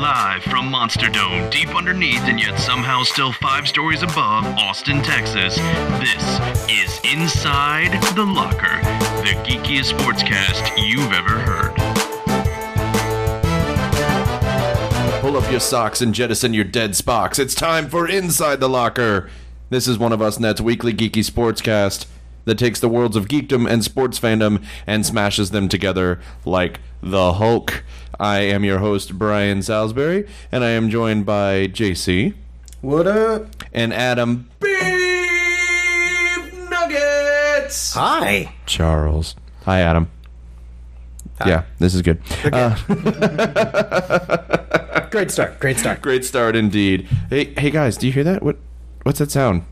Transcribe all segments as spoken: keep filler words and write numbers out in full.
Live from Monster Dome, deep underneath and yet somehow still five stories above Austin, Texas, this is Inside the Locker, the geekiest sportscast you've ever heard. Pull up your socks and jettison your dead Spocks. It's time for Inside the Locker. This is One of Us Net's weekly geeky sportscast that takes the worlds of geekdom and sports fandom and smashes them together like the Hulk. I am your host, Brian Salisbury, and I am joined by J C. What up? And Adam Beef Nuggets. Hi. Charles. Hi, Adam. Hi. Yeah, this is good. Okay. Uh, Great start. Great start. Great start indeed. Hey, hey guys, do you hear that? What, what's that sound?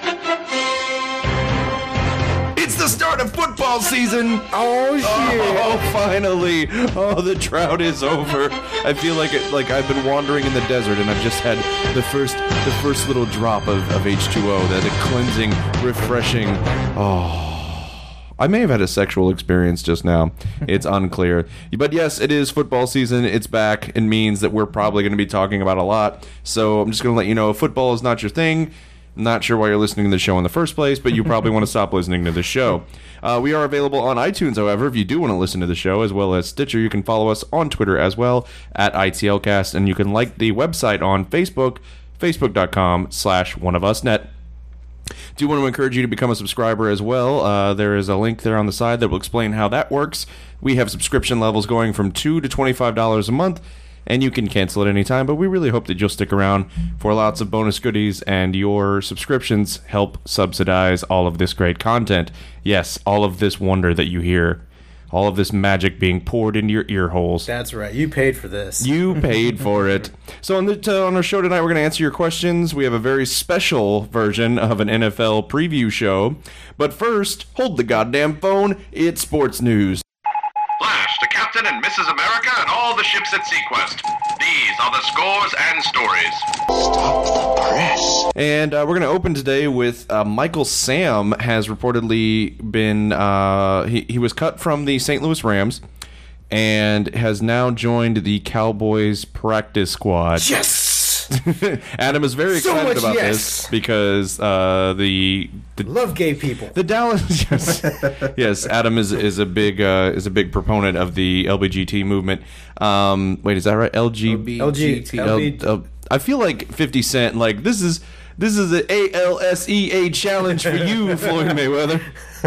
It's the start of football season. Oh shit! Oh, finally! Oh, the drought is over. I feel like it, like I've been wandering in the desert, and I've just had the first, the first little drop of, of H two O. That a cleansing, refreshing. Oh. I may have had a sexual experience just now. It's unclear. But yes, it is football season. It's back. It means that we're probably going to be talking about a lot. So I'm just going to let you know, if football is not your thing, I'm not sure why you're listening to the show in the first place, but you probably want to stop listening to the show. Uh, we are available on iTunes, however, if you do want to listen to the show, as well as Stitcher. You can follow us on Twitter as well, at I T L cast, and you can like the website on Facebook, facebook.com slash oneofusnet. Do want to encourage you to become a subscriber as well. Uh, there is a link there on the side that will explain how that works. We have subscription levels going from two dollars to twenty-five dollars a month, and you can cancel at any time, but we really hope that you'll stick around for lots of bonus goodies, and your subscriptions help subsidize all of this great content. Yes, all of this wonder that you hear. All of this magic being poured into your ear holes. That's right. You paid for this. You paid for it. So on, the, uh, on our show tonight, we're going to answer your questions. We have a very special version of an N F L preview show. But first, hold the goddamn phone. It's sports news. Flash to Captain and Missus America and all the ships at Sequest. These are the scores and stories. Stop the press. And uh, we're going to open today with uh, Michael Sam has reportedly been, uh, he, he was cut from the Saint Louis Rams and has now joined the Cowboys practice squad. Yes! Adam is very So excited much about yes. this because uh, the, the Love gay people. the Dallas yes, yes Adam is is a big uh, is a big proponent of the L B G T movement. Um, wait, is that right? L G L G L- L- I feel like fifty Cent. Like this is this is an A L S E A challenge for you, Floyd Mayweather.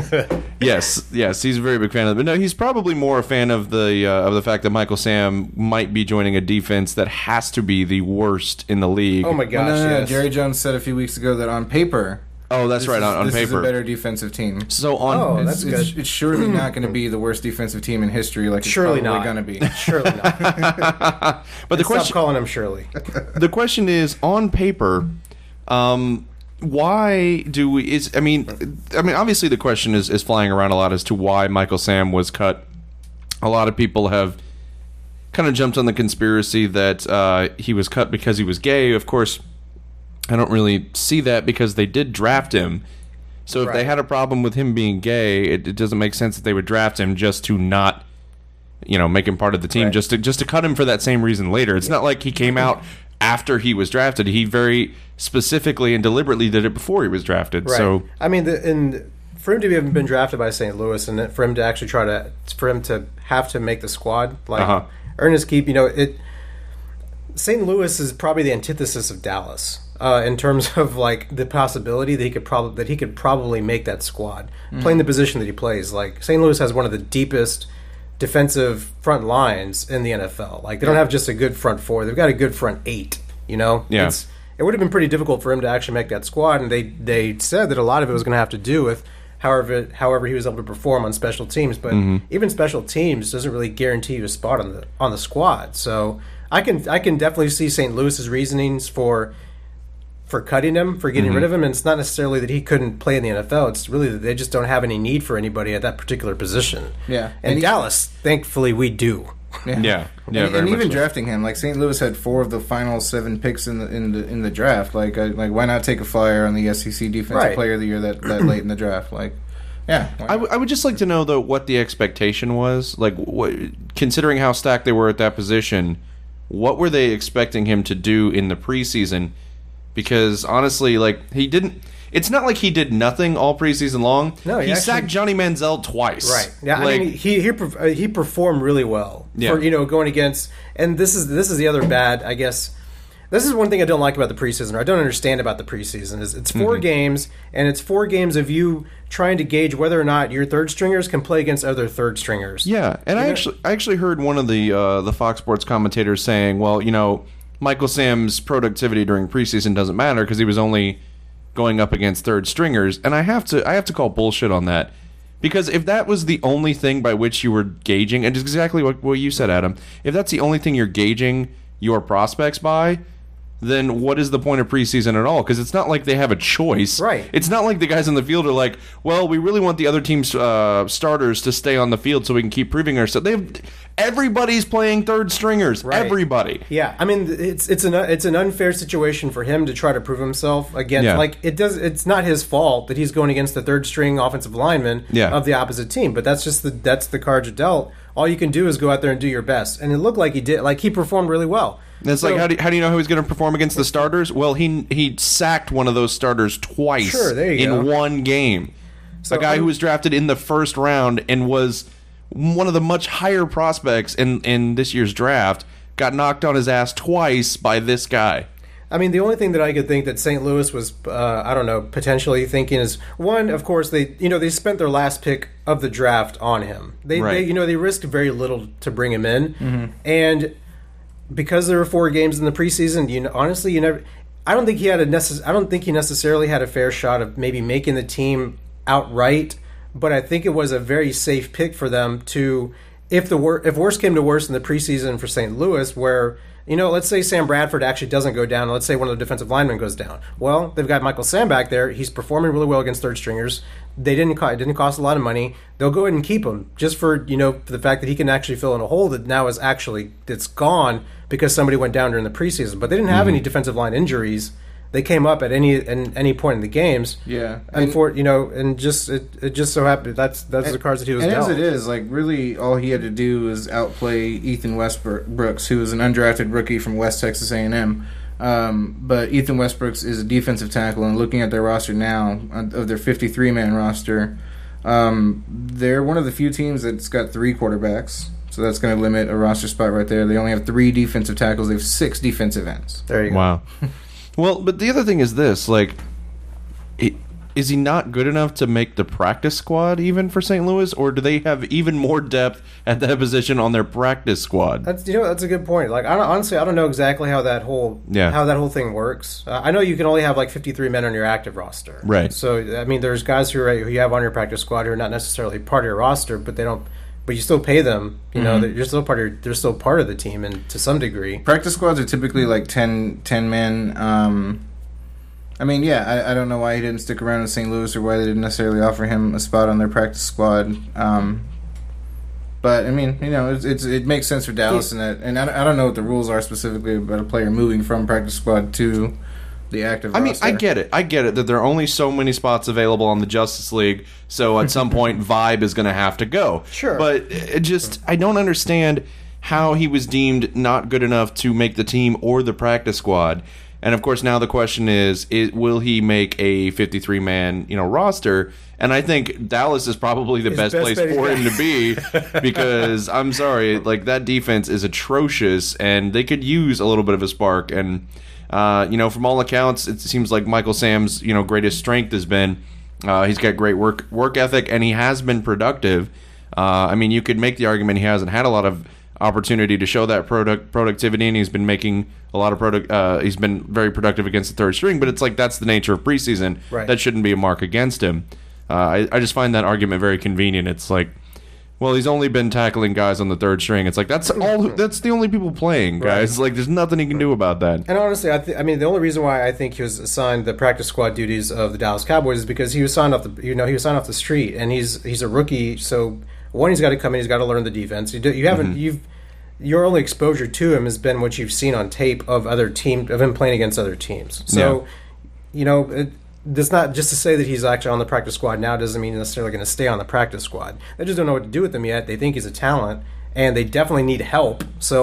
yes, yes, he's a very big fan of it. But no, he's probably more a fan of the uh, of the fact that Michael Sam might be joining a defense that has to be the worst in the league. Oh my gosh, Well, no, no, no. yes. Jerry Jones said a few weeks ago that on paper, Oh, that's this right. is, On, on this paper, is a better defensive team. so on. Oh, It's, that's it's, good. it's surely not going to be the worst defensive team in history. Like it's Surely probably not. going to be. Surely not. but the Stop question calling him Shirley. the question is, on paper, um, why do we? Is I mean, I mean, obviously the question is, is flying around a lot as to why Michael Sam was cut. A lot of people have kind of jumped on the conspiracy that uh, he was cut because he was gay. Of course, I don't really see that because they did draft him. So if Right. they had a problem with him being gay, it, it doesn't make sense that they would draft him just to not, you know, make him part of the team, Right. just to just to cut him for that same reason later. It's not like he came out after he was drafted. He very specifically and deliberately did it before he was drafted. Right. So I mean, the, and for him to have been drafted by Saint Louis, and for him to actually try to, for him to have to make the squad, like Uh-huh. earn his keep, you know, it. Saint Louis is probably the antithesis of Dallas uh, in terms of like the possibility that he could probably that he could probably make that squad playing the position that he plays. Like Saint Louis has one of the deepest defensive front lines in the N F L. Like they don't have just a good front four; they've got a good front eight. You know, Yeah. It's, it would have been pretty difficult for him to actually make that squad, and they they said that a lot of it was going to have to do with however however he was able to perform on special teams. But even special teams doesn't really guarantee you a spot on the on the squad. So I can I can definitely see Saint Louis's reasonings for for cutting him, for getting rid of him, and it's not necessarily that he couldn't play in the N F L. It's really that they just don't have any need for anybody at that particular position. Yeah. And, And he- Dallas, thankfully, we do. yeah, yeah, and, very and much even so. drafting him, like Saint Louis had four of the final seven picks in the in the in the draft. Like, uh, like why not take a flyer on the S E C Defensive Right. Player of the Year that, that late in the draft? Like, yeah, why I, not? w- I would just like to know though what the expectation was, like what, considering how stacked they were at that position. what were they expecting him to do in the preseason? Because honestly, like he didn't. It's not like he did nothing all preseason long. No, he, he actually, sacked Johnny Manziel twice. Right. Yeah. Like, I mean, he he uh, he performed really well. Yeah. For, you know, going against, and this is this is the other bad, I guess. This is one thing I don't like about the preseason, or I don't understand about the preseason, is it's four mm-hmm. games, and it's four games of you trying to gauge whether or not your third stringers can play against other third stringers. Yeah, and you I know? actually I actually heard one of the uh, the Fox Sports commentators saying, well, you know, Michael Sam's productivity during preseason doesn't matter because he was only going up against third stringers, and I have to I have to call bullshit on that. Because if that was the only thing by which you were gauging, and it's exactly what, what you said, Adam, if that's the only thing you're gauging your prospects by, then what is the point of preseason at all? Because it's not like they have a choice. Right. It's not like the guys on the field are like, well, we really want the other team's uh, starters to stay on the field so we can keep proving ourselves. They've everybody's playing third stringers. Right. Everybody. Yeah, I mean, it's it's an it's an unfair situation for him to try to prove himself against. Yeah. Like it does. It's not his fault that he's going against the third string offensive lineman yeah. of the opposite team. But that's just the that's the cards you're dealt. All you can do is go out there and do your best. And it looked like he did. Like he performed really well. It's so, like, how do, you, how do you know how he's going to perform against the starters? Well, he he sacked one of those starters twice sure, there you in go. one game. So, a guy um, who was drafted in the first round and was one of the much higher prospects in, in this year's draft got knocked on his ass twice by this guy. I mean, the only thing that I could think that Saint Louis was, uh, I don't know, potentially thinking is, one, of course, they you know they spent their last pick of the draft on him. They, right. they you know they risked very little to bring him in, mm-hmm. and because there were four games in the preseason, you know, honestly, you never. I don't think he had a necess- I don't think he necessarily had a fair shot of maybe making the team outright, but I think it was a very safe pick for them to, if the wor- if worse came to worse in the preseason for Saint Louis, where. You know, let's say Sam Bradford actually doesn't go down. Let's say one of the defensive linemen goes down. Well, they've got Michael Sam back there. He's performing really well against third stringers. They didn't co- it didn't cost a lot of money. They'll go ahead and keep him just for, you know, for the fact that he can actually fill in a hole that now is actually it's gone because somebody went down during the preseason. But they didn't have mm-hmm. any defensive line injuries. They came up at any in any point in the games. Yeah, and, and for you know, and just it, it just so happened that's that's and, the cards that he was and dealt. as it is, like really, all he had to do was outplay Ethan Westbrooks, who is an undrafted rookie from West Texas A and M. Um, but Ethan Westbrooks is a defensive tackle, and looking at their roster now, of their fifty-three man roster, um, they're one of the few teams that's got three quarterbacks. So that's going to limit a roster spot right there. They only have three defensive tackles. They have six defensive ends. There you go. Wow. Well, but the other thing is this, like, it, is he not good enough to make the practice squad even for Saint Louis, or do they have even more depth at that position on their practice squad? That's you know that's a good point. Like I don't, honestly, I don't know exactly how that whole yeah. how that whole thing works. Uh, I know you can only have like fifty-three men on your active roster, right? So I mean, there's guys who are, who you have on your practice squad who are not necessarily part of your roster, but they don't. But you still pay them. You know, mm-hmm. you're still part of. Your, they're still part of the team, and to some degree, practice squads are typically like ten, ten men. Um, I mean, yeah, I, I don't know why he didn't stick around in Saint Louis or why they didn't necessarily offer him a spot on their practice squad. Um, but I mean, you know, it's, it's it makes sense for Dallas, and that, and I, I don't know what the rules are specifically about a player moving from practice squad to the active I mean, roster. I get it. I get it that there are only so many spots available on the Justice League, so at some point Vibe is going to have to go. Sure. But it just, I don't understand how he was deemed not good enough to make the team or the practice squad. And of course, now the question is, is will he make a fifty-three man, you know, roster? And I think Dallas is probably the best, best place for him to be because I'm sorry, like that defense is atrocious, and they could use a little bit of a spark. And uh, you know, from all accounts, it seems like Michael Sam's, you know, greatest strength has been uh, he's got great work work ethic, and he has been productive. Uh, I mean, you could make the argument he hasn't had a lot of opportunity to show that product productivity, and he's been making a lot of product. Uh, he's been very productive against the third string, but it's like that's the nature of preseason. Right. That shouldn't be a mark against him. Uh, I, I just find that argument very convenient. It's like, well, he's only been tackling guys on the third string. It's like that's all. That's the only people playing, guys. Right. Like, there's nothing he can do about that. And honestly, I, th- I mean, the only reason why I think he was assigned the practice squad duties of the Dallas Cowboys is because he was signed off the, you know, he was signed off the street, and he's he's a rookie. So one, he's got to come in, he's got to learn the defense. You, do, you haven't, mm-hmm. you've. Your only exposure to him has been what you've seen on tape of other team of him playing against other teams. So, yeah. you know, it, it's not just to say that he's actually on the practice squad now doesn't mean he's necessarily going to stay on the practice squad. They just don't know what to do with him yet. They think he's a talent, and they definitely need help. So,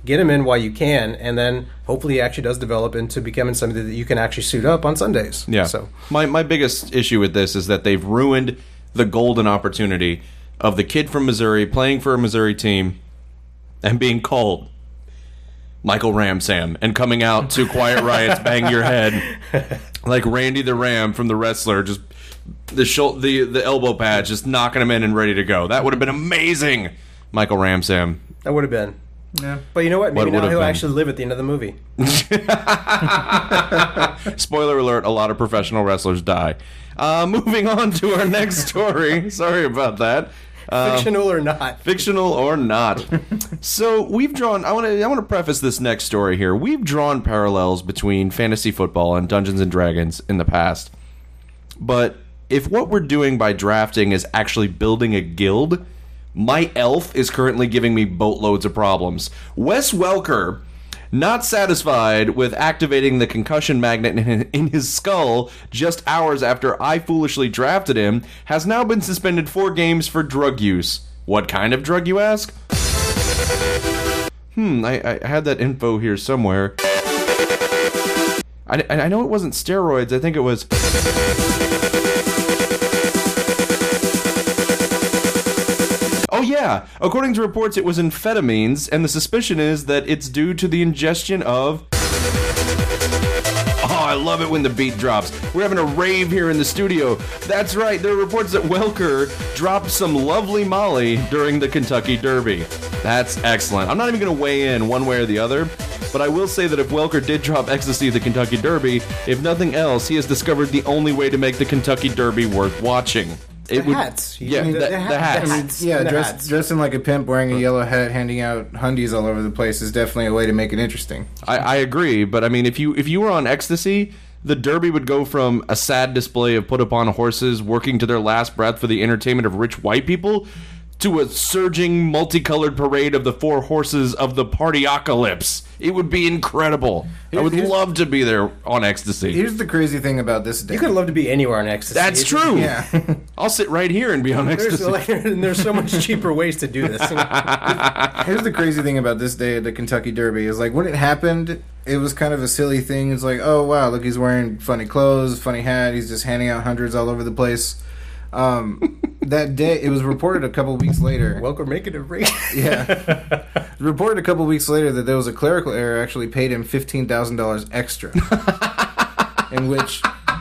get him in while you can, and then hopefully he actually does develop into becoming something that you can actually suit up on Sundays. Yeah. So my my biggest issue with this is that they've ruined the golden opportunity of the kid from Missouri playing for a Missouri team and being called Michael Ramsam and coming out to Quiet Riot's Bang Your Head like Randy the Ram from The Wrestler, just the shul- the the elbow pad, just knocking him in and ready to go. That would have been amazing, Michael Ramsam. that would have been. Yeah. But you know what? Maybe What now would've he'll been? actually live at the end of the movie. Spoiler alert, a lot of professional wrestlers die. Uh, moving on to our next story. Sorry about that. Uh, Fictional or not. Fictional or not. So we've drawn. I want to. I want to preface this next story here. We've drawn parallels between fantasy football and Dungeons and Dragons in the past. But if what we're doing by drafting is actually building a guild, my elf is currently giving me boatloads of problems. Wes Welker, not satisfied with activating the concussion magnet in- in his skull just hours after I foolishly drafted him, has now been suspended four games for drug use. What kind of drug, you ask? Hmm, I, I had that info here somewhere. I, I know it wasn't steroids. I think it was... Oh yeah, according to reports it was amphetamines, and the suspicion is that it's due to the ingestion of... Oh, I love it when the beat drops. We're having a rave here in the studio. That's right, there are reports that Welker dropped some lovely Molly during the Kentucky Derby. That's excellent. I'm not even going to weigh in one way or the other, but I will say that if Welker did drop ecstasy at the Kentucky Derby, if nothing else, he has discovered the only way to make the Kentucky Derby worth watching. It The hats. You Yeah, mean the, the- the, the hat- hats. the I mean, hats. yeah, And the dress, hats. dressing like a pimp, wearing a yellow hat, handing out hundies all over the place is definitely a way to make it interesting. I, I agree, but I mean, if you if you were on ecstasy, the Derby would go from a sad display of put upon horses working to their last breath for the entertainment of rich white people to a surging, multicolored parade of the four horses of the partyocalypse. It would be incredible. I would Here's- love to be there on ecstasy. Here's the crazy thing about this day. You could love to be anywhere on ecstasy. That's It's- true. Yeah. I'll sit right here and be on There's, ecstasy. like, and there's so much cheaper ways to do this. Here's the crazy thing about this day at the Kentucky Derby is like when it happened, it was kind of a silly thing. It's like, oh wow, look, he's wearing funny clothes, funny hat. He's just handing out hundreds all over the place. Um, that day, it was reported a couple weeks later. Welcome, making it rain. Yeah, it was reported a couple weeks later that there was a clerical error. Actually, paid him fifteen thousand dollars extra, in which.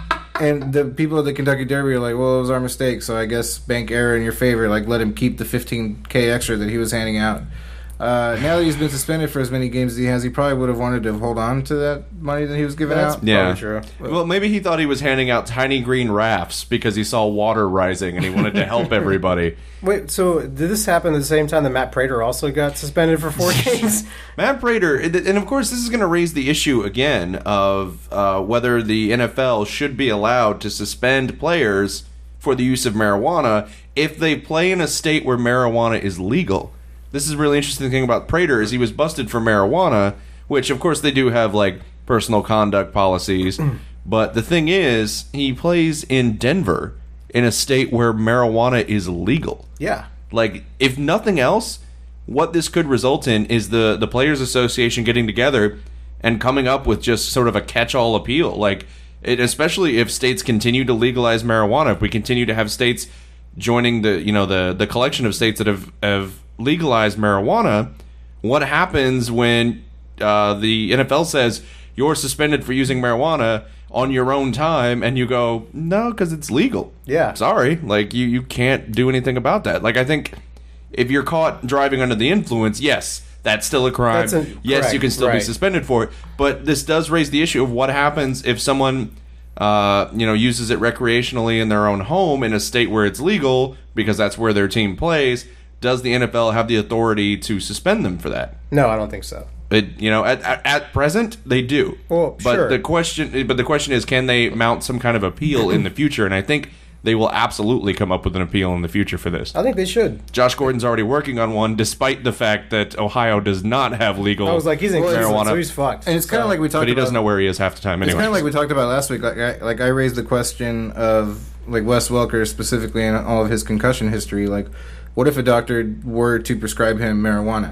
And the people at the Kentucky Derby are like, well, it was our mistake, so I guess bank error in your favor. Like, let him keep the fifteen K extra that he was handing out. Uh, now that he's been suspended for as many games as he has, he probably would have wanted to hold on to that money that he was giving That's out. Yeah. probably true. Well, maybe he thought he was handing out tiny green rafts because he saw water rising and he wanted to help everybody. Wait, so did this happen at the same time that Matt Prater also got suspended for four games? Matt Prater, and of course, this is going to raise the issue again of uh, whether the N F L should be allowed to suspend players for the use of marijuana if they play in a state where marijuana is legal. This is a really interesting thing about Prater is he was busted for marijuana, which of course they do have like personal conduct policies. But the thing is, he plays in Denver in a state where marijuana is legal. Yeah. Like, if nothing else, what this could result in is the, the Players Association getting together and coming up with just sort of a catch-all appeal. Like, it, especially if states continue to legalize marijuana, if we continue to have states joining the, you know, the, the collection of states that have, have legalized marijuana, what happens when uh, the N F L says you're suspended for using marijuana on your own time, and you go, no, because it's legal. Yeah. Sorry. Like, you, you can't do anything about that. Like, I think if you're caught driving under the influence, yes, that's still a crime. That's a- yes, correct, you can still be right. suspended for it. But this does raise the issue of what happens if someone, uh, you know, uses it recreationally in their own home in a state where it's legal, because that's where their team plays. Does the N F L have the authority to suspend them for that? No, I don't think so. It, you know, at, at at present they do. Well, but sure. the question, but the question is, can they mount some kind of appeal in the future? And I think they will absolutely come up with an appeal in the future for this. I think they should. Josh Gordon's already working on one, despite the fact that Ohio does not have legal I was like, he's in marijuana. Cleveland, so he's fucked. And it's kind of So- like we talked but he about. doesn't know where he is half the time. It's Anyway, kind of like we talked about last week. Like I, like I raised the question of like Wes Welker specifically and all of his concussion history. Like, what if a doctor were to prescribe him marijuana?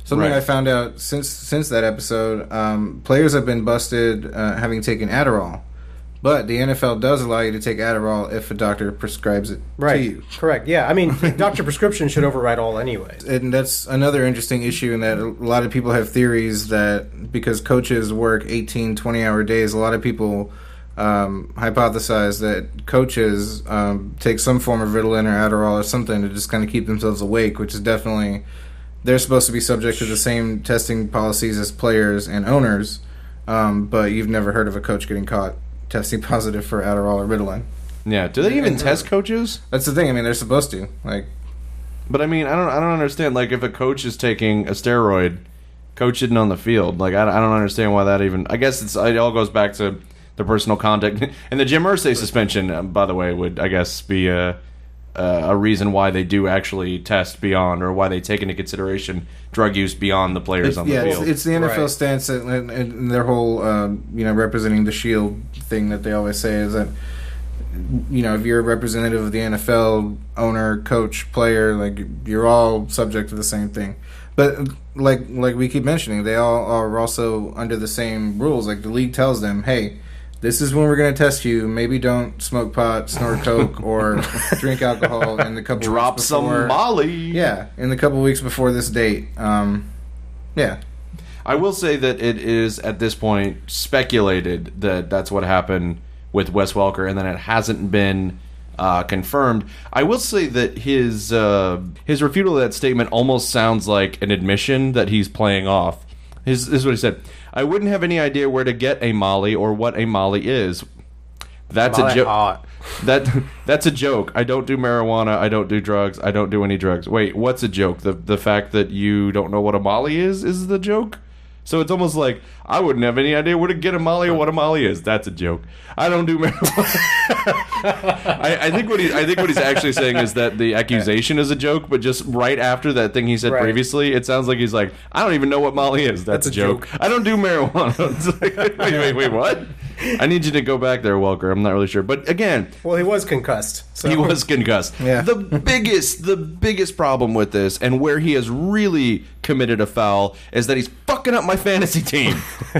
Something Right. I found out since since that episode, um, players have been busted uh, having taken Adderall. But the N F L does allow you to take Adderall if a doctor prescribes it Right. to you. Correct. Yeah. I mean, doctor prescription should override all anyways. And that's another interesting issue in that a lot of people have theories that because coaches work eighteen, twenty-hour days, a lot of people um, hypothesize that coaches um, take some form of Ritalin or Adderall or something to just kind of keep themselves awake, which is definitely... They're supposed to be subject to the same testing policies as players and owners, um, but you've never heard of a coach getting caught testing positive for Adderall or Ritalin. Yeah. Do they even test coaches? That's the thing. I mean, they're supposed to. Like, But I mean, I don't, I don't understand. Like, if a coach is taking a steroid, coach isn't on the field. Like, I, I don't understand why that even. I guess it's it all goes back to the personal contact and the Jim Irsay suspension. Um, by the way, would I guess be a a reason why they do actually test beyond, or why they take into consideration drug use beyond the players it's, on the yeah, field. it's, it's the N F L Right. stance and, and, and their whole, um, you know, representing the shield thing that they always say is that, you know, if you're a representative of the N F L, owner, coach, player, like you're all subject to the same thing. But like like we keep mentioning, they all are also under the same rules. Like the league tells them, hey, this is when we're going to test you. Maybe don't smoke pot, snort coke, or drink alcohol in the couple Drop weeks some before. Molly. Yeah, in the couple weeks before this date. Um, yeah. I will say that it is at this point speculated that that's what happened with Wes Welker, and then it hasn't been uh, confirmed. I will say that his uh, his refutal of that statement almost sounds like an admission that he's playing off. His, this is what he said. I wouldn't have any idea where to get a Molly or what a Molly is. That's Molly a joke. hot. That that's a joke. I don't do marijuana. I don't do drugs. I don't do any drugs. Wait, what's a joke? The the fact that you don't know what a Molly is is the joke? So it's almost like I wouldn't have any idea where to get a Molly or what a Molly is. That's a joke. I don't do marijuana. I, I think what he I think what he's actually saying is that the accusation is a joke, but just right after that thing he said Right. previously, it sounds like he's like, I don't even know what Molly is. That's, That's a a joke. joke. I don't do marijuana. It's like, wait, wait, wait, what? I need you to go back there, Welker. I'm not really sure, but again, Well, he was concussed. So. he was concussed. Yeah. The biggest, the biggest problem with this, and where he has really committed a foul, is that he's fucking up my fantasy team.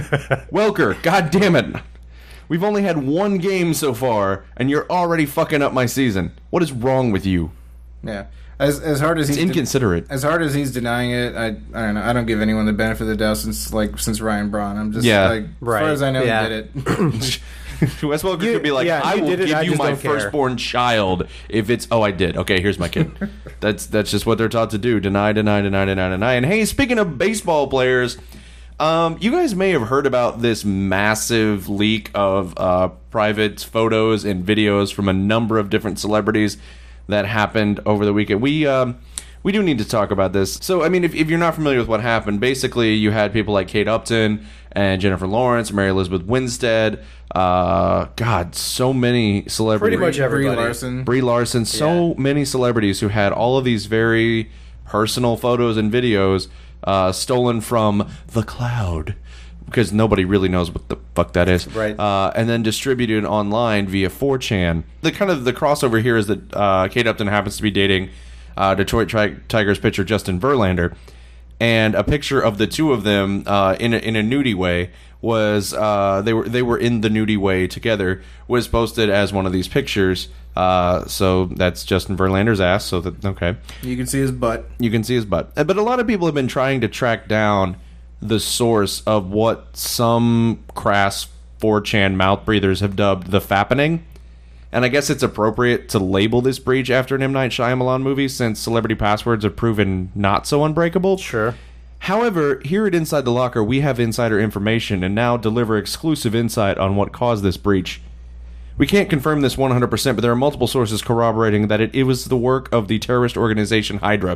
Welker, god damn it. We've only had one game so far, and you're already fucking up my season. What is wrong with you? Yeah. As as hard as It's he's inconsiderate. as hard as he's denying it, I I don't know. I don't give anyone the benefit of the doubt since like since Ryan Braun. I'm just Yeah. like as Right. far as I know, Yeah. he did it. Wes Welker You- could be like, yeah, I you will did it, give I you just my don't care." firstborn child if it's, oh, I did. Okay, here's my kid. that's that's just what they're taught to do. Deny, deny, deny, deny, deny. And hey, speaking of baseball players, um, you guys may have heard about this massive leak of uh, private photos and videos from a number of different celebrities that happened over the weekend. We um, we do need to talk about this. So, I mean, if, if you're not familiar with what happened, basically you had people like Kate Upton and Jennifer Lawrence, Mary Elizabeth Winstead, uh, God, so many celebrities. Pretty much Brie everybody. Larson. Brie Larson, so Yeah. many celebrities who had all of these very personal photos and videos uh, stolen from the cloud, because nobody really knows what the fuck that is. Right. Uh, and then distributed online via four chan. The kind of the crossover here is that uh, Kate Upton happens to be dating uh, Detroit Tri- Tigers pitcher Justin Verlander, and a picture of the two of them uh, in a, in a nudie way was uh, they were they were in the nudie way together was posted as one of these pictures. Uh, so that's Justin Verlander's ass. So that okay, You can see his butt. you can see his butt. Uh, But a lot of people have been trying to track down the source of what some crass four chan mouth breathers have dubbed the fappening. And I guess it's appropriate to label this breach after an M. Night Shyamalan movie, since celebrity passwords have proven not so unbreakable. Sure. However, here at Inside the Locker, we have insider information and now deliver exclusive insight on what caused this breach. We can't confirm this one hundred percent, but there are multiple sources corroborating that it, it was the work of the terrorist organization Hydra.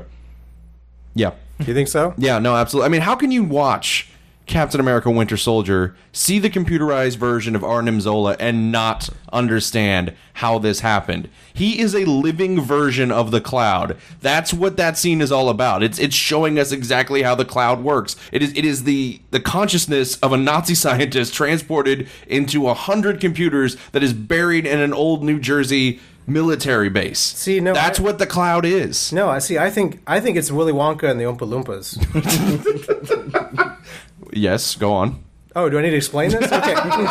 Yeah. You think so? Yeah, no, absolutely. I mean, how can you watch Captain America Winter Soldier, see the computerized version of Arnim Zola, and not understand how this happened? He is a living version of the Cloud. That's what that scene is all about. It's it's showing us exactly how the Cloud works. It is it is the, the consciousness of a Nazi scientist transported into a hundred computers that is buried in an old New Jersey military base. See, no, that's I- what the cloud is. No, I see. I think I think it's Willy Wonka and the Oompa Loompas. Yes, go on. Oh, do I need to explain this? Okay.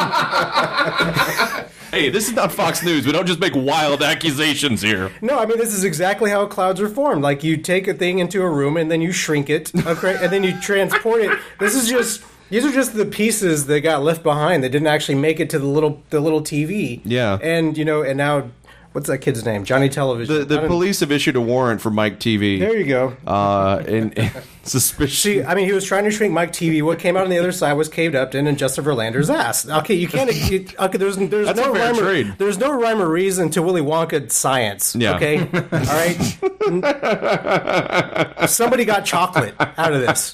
Hey, this is not Fox News. We don't just make wild accusations here. No, I mean this is exactly how clouds are formed. Like you take a thing into a room and then you shrink it, okay, and then you transport it. This is just these are just the pieces that got left behind that didn't actually make it to the little the little T V. Yeah. And you know, and now what's that kid's name? Johnny Television. The, I the don't- police have issued a warrant for Mike T V. There you go. Uh, in, in suspicion. See, I mean, he was trying to shrink Mike T V. What came out on the other side was Caved Upton and Justin Verlander's ass. Okay, you can't. You, okay, there's there's That's no a fair rhyme or, trade. there's no rhyme or reason to Willy Wonka science. Yeah. Okay. All right. Somebody got chocolate out of this.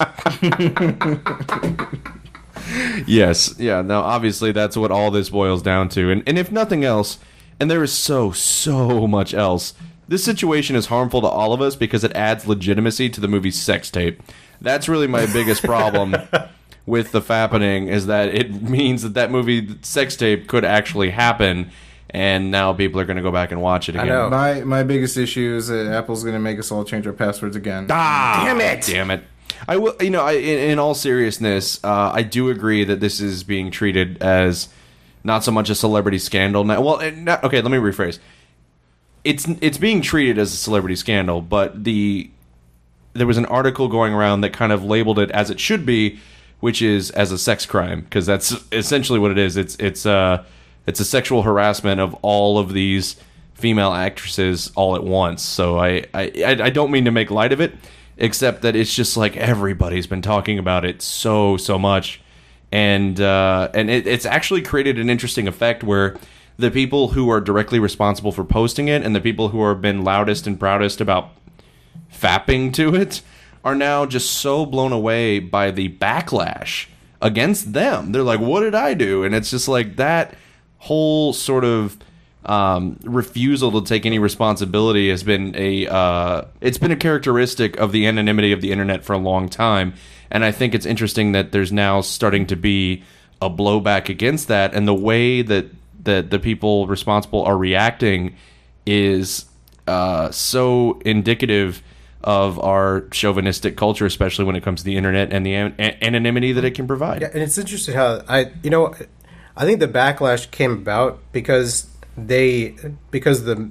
Yes, yeah. Now, obviously, that's what all this boils down to. And and if nothing else, and there is so so much else, this situation is harmful to all of us because it adds legitimacy to the movie Sex Tape. That's really my biggest problem with the fappening, is that it means that that movie Sex Tape could actually happen, and now people are going to go back and watch it again. know. My my biggest issue is that Apple's going to make us all change our passwords again. Ah, Damn it! Damn it! I will. You know, I, in, in all seriousness, uh, I do agree that this is being treated as not so much a celebrity scandal now. Well, it, not, okay, let me rephrase. It's it's being treated as a celebrity scandal, but the there was an article going around that kind of labeled it as it should be, which is as a sex crime, because that's essentially what it is. It's it's uh it's a sexual harassment of all of these female actresses all at once. So I I, I don't mean to make light of it, except that it's just like everybody's been talking about it so so much, and uh, and it, it's actually created an interesting effect where the people who are directly responsible for posting it and the people who have been loudest and proudest about fapping to it are now just so blown away by the backlash against them. They're like, what did I do? And it's just like that whole sort of um, refusal to take any responsibility has been a uh, it's been a characteristic of the anonymity of the internet for a long time. And I think it's interesting that there's now starting to be a blowback against that, and the way that that the people responsible are reacting is uh, so indicative of our chauvinistic culture, especially when it comes to the internet and the an- anonymity that it can provide. Yeah, and it's interesting how I, you know, I think the backlash came about because they, because the,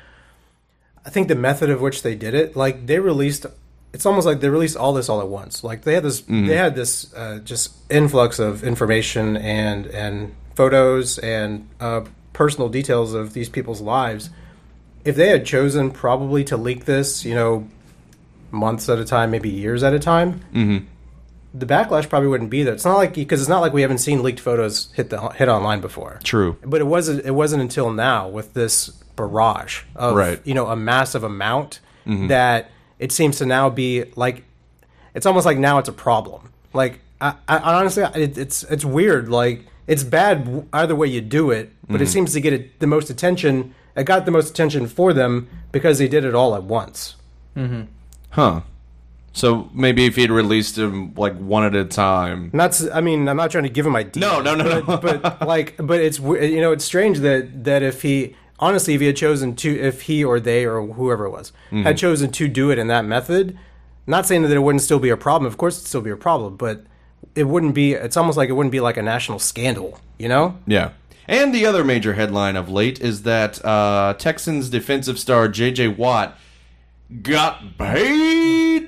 I think the method of which they did it, like they released, it's almost like they released all this all at once. Like they had this, mm-hmm. they had this uh, just influx of information and and photos and uh, personal details of these people's lives. If they had chosen probably to leak this, you know, months at a time, maybe years at a time, mm-hmm. the backlash probably wouldn't be there. It's not like, because it's not like we haven't seen leaked photos hit the hit online before. True, but it wasn't. It wasn't until now with this barrage of right. you know a massive amount mm-hmm. that it seems to now be like it's almost like now it's a problem. Like I, I honestly, it, it's it's weird. Like it's bad either way you do it, but mm-hmm. it seems to get it, the most attention. It got the most attention for them because they did it all at once. Mm-hmm. Huh. So maybe if he'd released them like one at a time. Not. I mean, I'm not trying to give him ideas. No, no, no, but, no. but like, but it's you know, it's strange that that if he honestly, if he had chosen to, if he or they or whoever it was mm-hmm. had chosen to do it in that method, not saying that it wouldn't still be a problem. Of course, it'd still be a problem, but it wouldn't be. It's almost like it wouldn't be like a national scandal. You know? Yeah. And the other major headline of late is that uh, Texans defensive star J J. Watt got paid.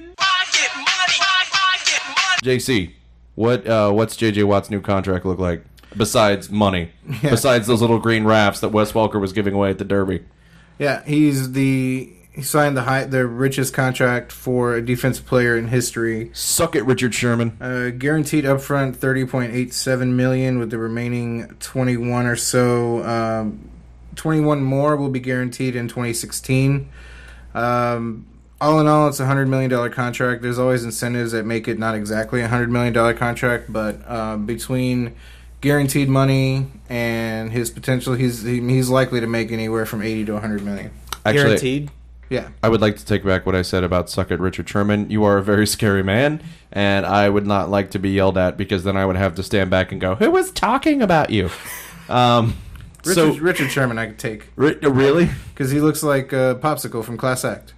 J C, what uh, what's J J. Watt's new contract look like? Besides money, yeah. Besides those little green rafts that Wes Welker was giving away at the Derby. Yeah, he's the he signed the high, the richest contract for a defensive player in history. Suck it, Richard Sherman. Uh, guaranteed upfront thirty point eight seven million, with the remaining twenty one or so. Um, twenty one more will be guaranteed in twenty sixteen. Um, all in all, it's a one hundred million dollars contract. There's always incentives that make it not exactly a one hundred million dollars contract, but uh, between guaranteed money and his potential, he's he, he's likely to make anywhere from eighty to one hundred million dollars. Actually, guaranteed? Yeah. I would like to take back what I said about suck it, Richard Sherman. You are a very scary man, and I would not like to be yelled at, because then I would have to stand back and go, who was talking about you? Um, Richard, So- Richard Sherman, I could take Re- really? because he looks like a popsicle from Class Act.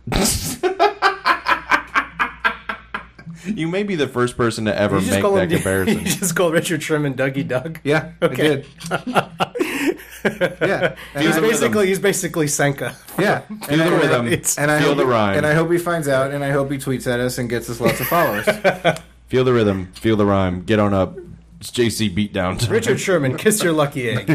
You may be the first person to ever You just make call that him, comparison. You just call Richard Sherman Dougie Doug. Yeah, Okay. I did. Yeah, and He's I- basically he's basically Senka. yeah, Feel and the I, rhythm. it's- and I Feel hope, the rhyme. and I hope he finds out, and I hope he tweets at us and gets us lots of followers. Feel the rhythm. Feel the rhyme. Get on up. It's J C Beatdown time. Richard Sherman, kiss your lucky egg.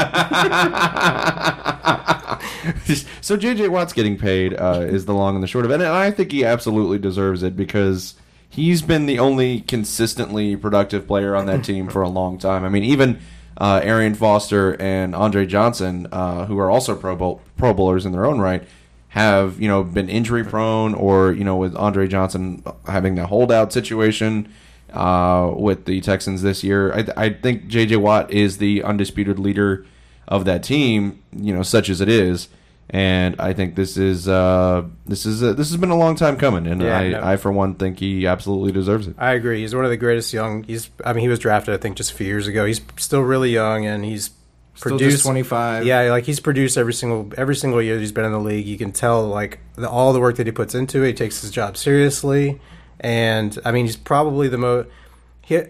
So J J Watt's getting paid uh, is the long and the short of it, and I think he absolutely deserves it because he's been the only consistently productive player on that team for a long time. I mean, even uh, Arian Foster and Andre Johnson, uh, who are also Pro Bowl Pro Bowlers in their own right, have you know been injury prone, or you know with Andre Johnson having the holdout situation uh, with the Texans this year. I, I think J J Watt is the undisputed leader of that team, you know, such as it is. And I think this is uh, this is a, this has been a long time coming, and Yeah, I, no. I for one think he absolutely deserves it. I agree. He's one of the greatest young. He's. I mean, he was drafted, I think, just a few years ago. He's still really young, and he's Still produced just twenty-five. Yeah, like he's produced every single every single year that he's been in the league. You can tell like the, all the work that he puts into it. He takes his job seriously, and I mean, he's probably the most. He,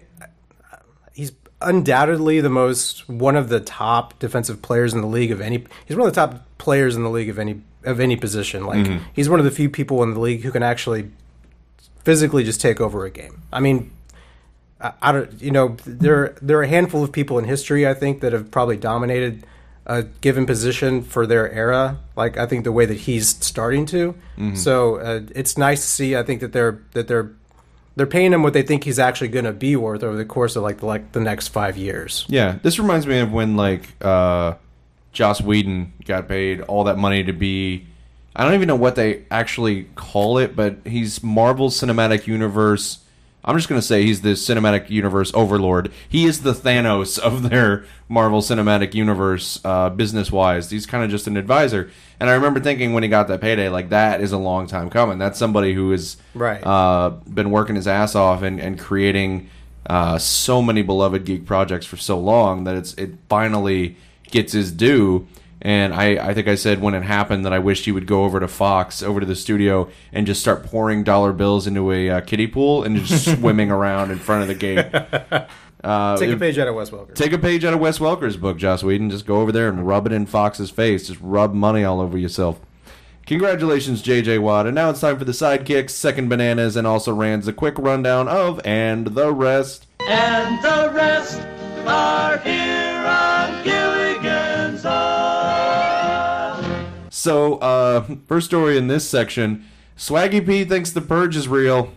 he's undoubtedly the most one of the top defensive players in the league of any. He's one of the top players in the league of any of any position. Like Mm-hmm. he's one of the few people in the league who can actually physically just take over a game. I mean, I, I don't. You know, there there are a handful of people in history I think that have probably dominated a given position for their era. Like I think the way that he's starting to. Mm-hmm. So uh, it's nice to see. I think that they're that they're. They're paying him what they think he's actually going to be worth over the course of like the, like the next five years. Yeah, this reminds me of when like uh, Joss Whedon got paid all that money to be. I don't even know what they actually call it, but he's Marvel Cinematic Universe. I'm just going to say he's the Cinematic Universe overlord. He is the Thanos of their Marvel Cinematic Universe, uh, business-wise. He's kind of just an advisor. And I remember thinking when he got that payday, like, that is a long time coming. That's somebody who has Right. uh, been working his ass off and, and creating uh, so many beloved geek projects for so long that it's it finally gets his due. And I, I think I said when it happened that I wished he would go over to Fox, over to the studio, and just start pouring dollar bills into a uh, kiddie pool and just swimming around in front of the gate. Uh, Take a if- page out of Wes Welker. Take a page out of Wes Welker's book, Joss Whedon. Just go over there and rub it in Fox's face. Just rub money all over yourself. Congratulations, J J Watt. And now it's time for the sidekicks, second bananas, and also Rand's a quick rundown of And the Rest. And the rest are here on Gilligan's Island. So, uh, first story in this section, Swaggy P thinks the purge is real.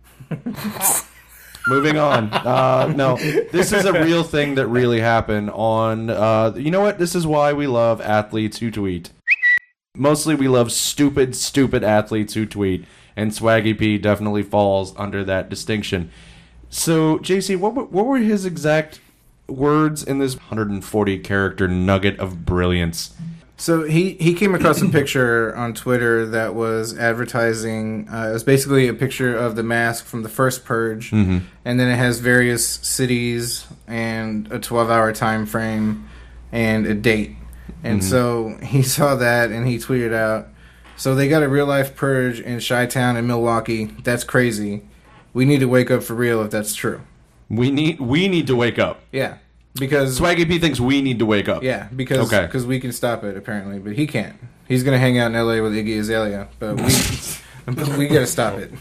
Moving on. Uh, no, this is a real thing that really happened on, uh, you know what? This is why we love athletes who tweet. Mostly we love stupid, stupid athletes who tweet, and Swaggy P definitely falls under that distinction. So, J C, what, were- what were his exact words in this one hundred forty character nugget of brilliance? So he, he came across a picture on Twitter that was advertising. Uh, it was basically a picture of the mask from the first Purge, Mm-hmm. and then it has various cities and a twelve-hour time frame and a date. And Mm-hmm. so he saw that and he tweeted out, "So they got a real-life Purge in Chi-Town and Milwaukee. That's crazy. We need to wake up for real if that's true." We need we need to wake up. Yeah, because Swaggy P thinks we need to wake up. yeah, because Okay. cause we can stop it apparently, but he can't. He's gonna hang out in L A with Iggy Azalea, but we but we gotta stop it.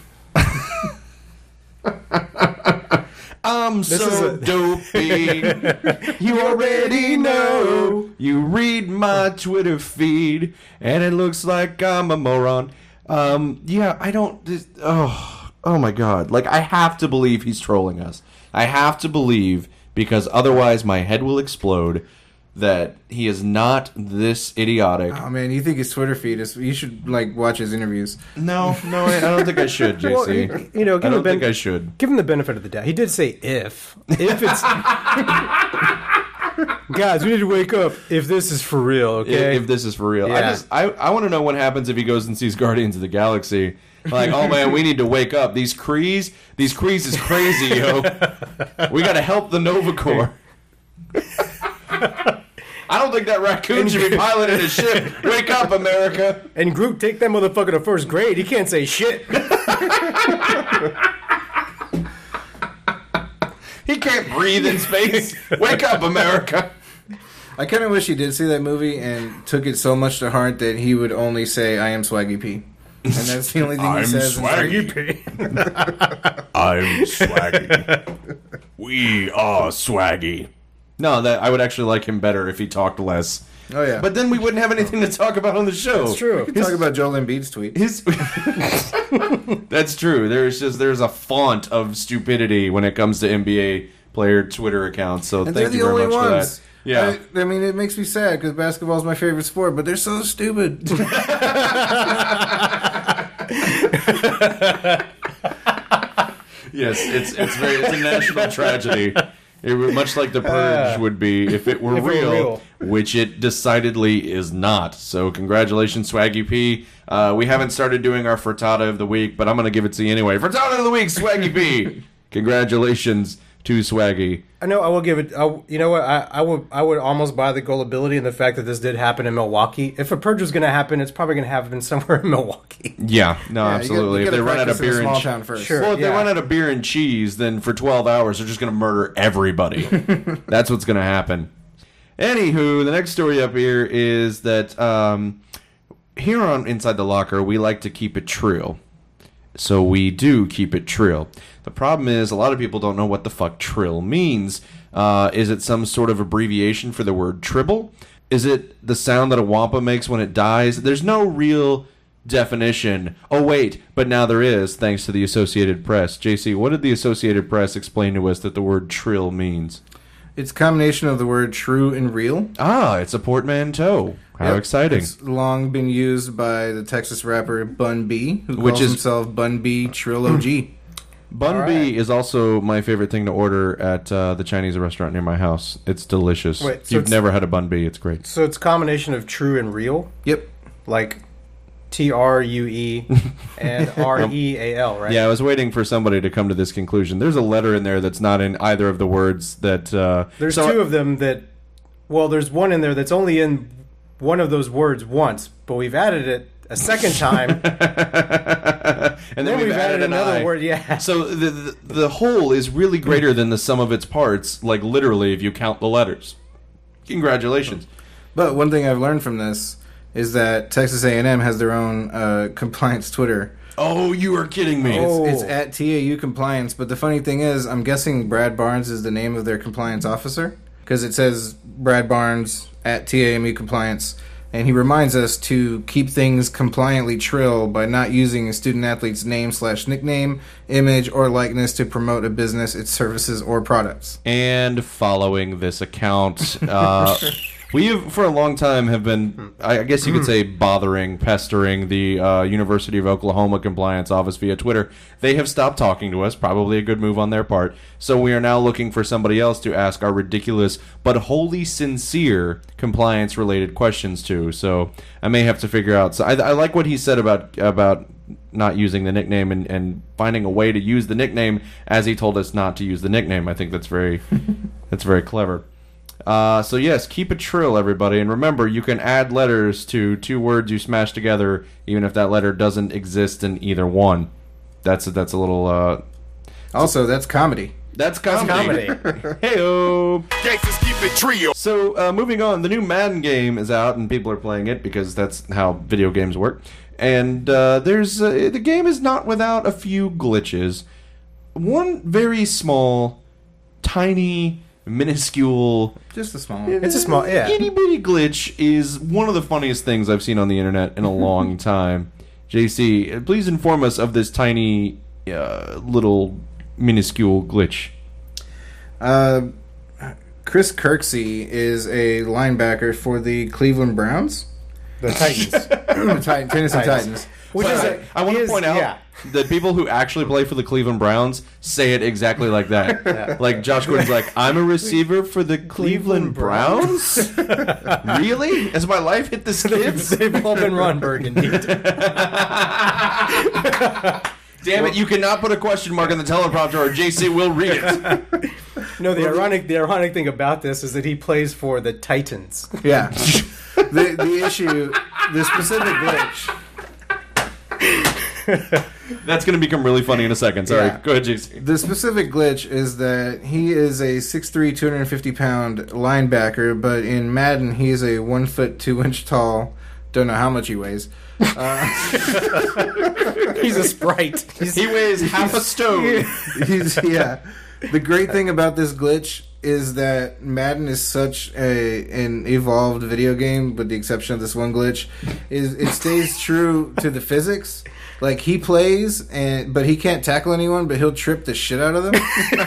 I'm is so a- dopey. You already know. You read my Twitter feed, and it looks like I'm a moron. Um, yeah, I don't. This, oh, oh my God! Like I have to believe he's trolling us. I have to believe because otherwise my head will explode. That he is not this idiotic. Oh man, you think his Twitter feed is? You should like watch his interviews. No, no, I I don't think I should, J C. Well, you- you know, I give don't him ben- think I should. Give him the benefit of the doubt. He did say if. If it's guys, we need to wake up. If this is for real, okay? If, if this is for real, I Yeah. just I, I want to know what happens if he goes and sees Guardians of the Galaxy. Like, oh man, we need to wake up. These Krees, these Krees is crazy, yo. We got to help the Nova Corps. I don't think that raccoon should be piloting a ship. Wake up, America. And Groot, take that motherfucker to first grade. He can't say shit. He can't breathe in space. Wake up, America. I kind of wish he did see that movie and took it so much to heart that he would only say, I am Swaggy P. And that's the only thing he I'm says. Swaggy P. I'm Swaggy. We are Swaggy. No, that I would actually like him better if he talked less. Oh, yeah. But then we wouldn't have anything to talk about on the show. That's true. We can talk about Joel Embiid's tweet. His That's true. There's just there's a font of stupidity when it comes to N B A player Twitter accounts. So And thank they're you the very only much ones. for that. Yeah. I, I mean, it makes me sad because basketball is my favorite sport, but they're so stupid. Yes, it's it's very it's a national tragedy. It would, much like the Purge would be if it were If it were real, real. which it decidedly is not. So congratulations, Swaggy P. Uh, we haven't started doing our frittata of the week, but I'm going to give it to you anyway. Frittata of the week, Swaggy P. Congratulations to Swaggy. I know. I will give it. I, you know what? I, I would. I would almost buy the gullibility in the fact that this did happen in Milwaukee. If a purge was going to happen, it's probably going to happen somewhere in Milwaukee. Yeah, no, Yeah, you absolutely. gotta- you if they gotta run out of practice in a beer and small che- town first. Sure. well, if yeah. they run out of beer and cheese, then for twelve hours they're just going to murder everybody. That's what's going to happen. Anywho, the next story up here is that um, here on Inside the Locker, we like to keep it trill. So we do keep it trill. The problem is a lot of people don't know what the fuck trill means. Uh, is it some sort of abbreviation for the word tribble? Is it the sound that a wampa makes when it dies? There's no real definition. Oh, wait, but now there is, thanks to the Associated Press. J C, what did the Associated Press explain to us that the word trill means? It's a combination of the word true and real. Ah, it's a portmanteau. How Yep. exciting. It's long been used by the Texas rapper Bun B, who Which calls is- himself Bun B Trill O G. Bun All B right. is also my favorite thing to order at uh, the Chinese restaurant near my house. It's delicious. Wait, if so you've it's- never had a Bun B, it's great. So it's a combination of true and real, Yep. like T R U E and R E A L, right? Yeah, I was waiting for somebody to come to this conclusion. There's a letter in there that's not in either of the words that... Uh, There's so- two of them that. Well, there's one in there that's only in one of those words once, but we've added it a second time. and then, Then we've added an another I. word, yeah. So the, the the whole is really greater than the sum of its parts, like literally if you count the letters. Congratulations. But one thing I've learned from this is that Texas A and M has their own uh, compliance Twitter. Oh, you are kidding me. Oh. It's at T A U Compliance. But the funny thing is, I'm guessing Brad Barnes is the name of their compliance officer because it says Brad Barnes at T A M U Compliance. And he reminds us to keep things compliantly trill by not using a student athlete's name slash nickname, image, or likeness to promote a business, its services, or products. And following this account, uh, we have, for a long time have been, I guess you could say, bothering, pestering the uh, University of Oklahoma compliance office via Twitter. They have stopped talking to us, probably a good move on their part. So we are now looking for somebody else to ask our ridiculous but wholly sincere compliance-related questions to. So I may have to figure out. So I, I like what he said about about not using the nickname and, and finding a way to use the nickname as he told us not to use the nickname. I think that's very that's very clever. Uh, so yes, keep it trill, everybody, and remember you can add letters to two words you smash together, even if that letter doesn't exist in either one. That's a, that's a little. Uh, Also, that's comedy. that's comedy. Heyo. Gangsters keep it trio. So, uh, moving on, the new Madden game is out, and people are playing it because that's how video games work. And uh, there's uh, the game is not without a few glitches. One very small, tiny, minuscule, Just a small one. It's a small, yeah. itty bitty glitch is one of the funniest things I've seen on the internet in a long time. J C, please inform us of this tiny, uh, little, minuscule glitch. Uh, Chris Kirksey is a linebacker for the Cleveland Browns. The Titans. the Titan, Tennessee Titans. Which But is I, a, I want to is- point out yeah. that people who actually play for the Cleveland Browns say it exactly like that. Like Josh Gordon's like, I'm a receiver for the Cleveland, Browns? Really? Has my life hit the skids? They've all been run, Burgundy. Damn it, you cannot put a question mark on the teleprompter or J C will read it. No, the ironic the ironic thing about this is that he plays for the Titans. Yeah. the the issue, the specific glitch. That's going to become really funny in a second. Sorry. Yeah. Go ahead, J C. The specific glitch is that he is a six three, two hundred fifty pound linebacker, but in Madden he is a one foot two inch tall. Don't know how much he weighs. Uh, He's a sprite. He's, He weighs half a stone. he's yeah. The great thing about this glitch is that Madden is such a an evolved video game, with the exception of this one glitch, is it stays true to the physics. Like, he plays, and but he can't tackle anyone, but he'll trip the shit out of them.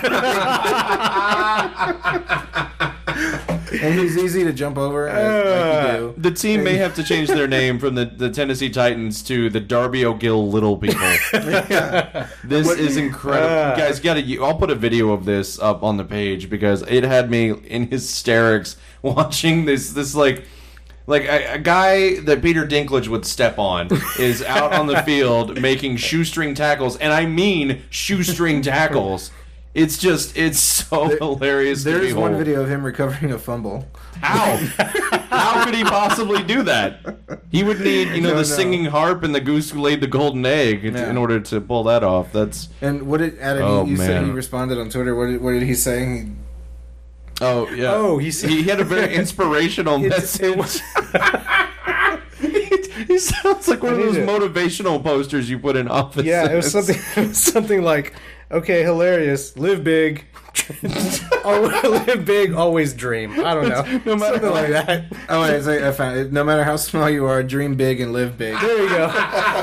And he's easy to jump over, as, like you do. The team may have to change their name from the, the Tennessee Titans to the Darby O'Gill Little People. This is incredible. Guys, gotta, I'll put a video of this up on the page because it had me in hysterics watching this, this like... Like, a, a guy that Peter Dinklage would step on is out on the field making shoestring tackles, and I mean shoestring tackles. It's just, it's so There- hilarious to There is behold. one video of him recovering a fumble. How? How could he possibly do that? He would need, you know, No, the no. singing harp and the goose who laid the golden egg in- Yeah. in order to pull that off. That's... And what did Adam? Oh, you said man. he responded on Twitter. What did, what did he say? He, Oh, yeah. Oh, he's- he had a very inspirational It's- it message. he, he sounds like one of I those need it. motivational posters you put in offices. yeah, it was something. It was something like, okay, hilarious. Live big. Oh, live big. Always dream. I don't know. No matter something like that. oh, wait, it's like, I found it. No matter how small you are, dream big and live big. There you go.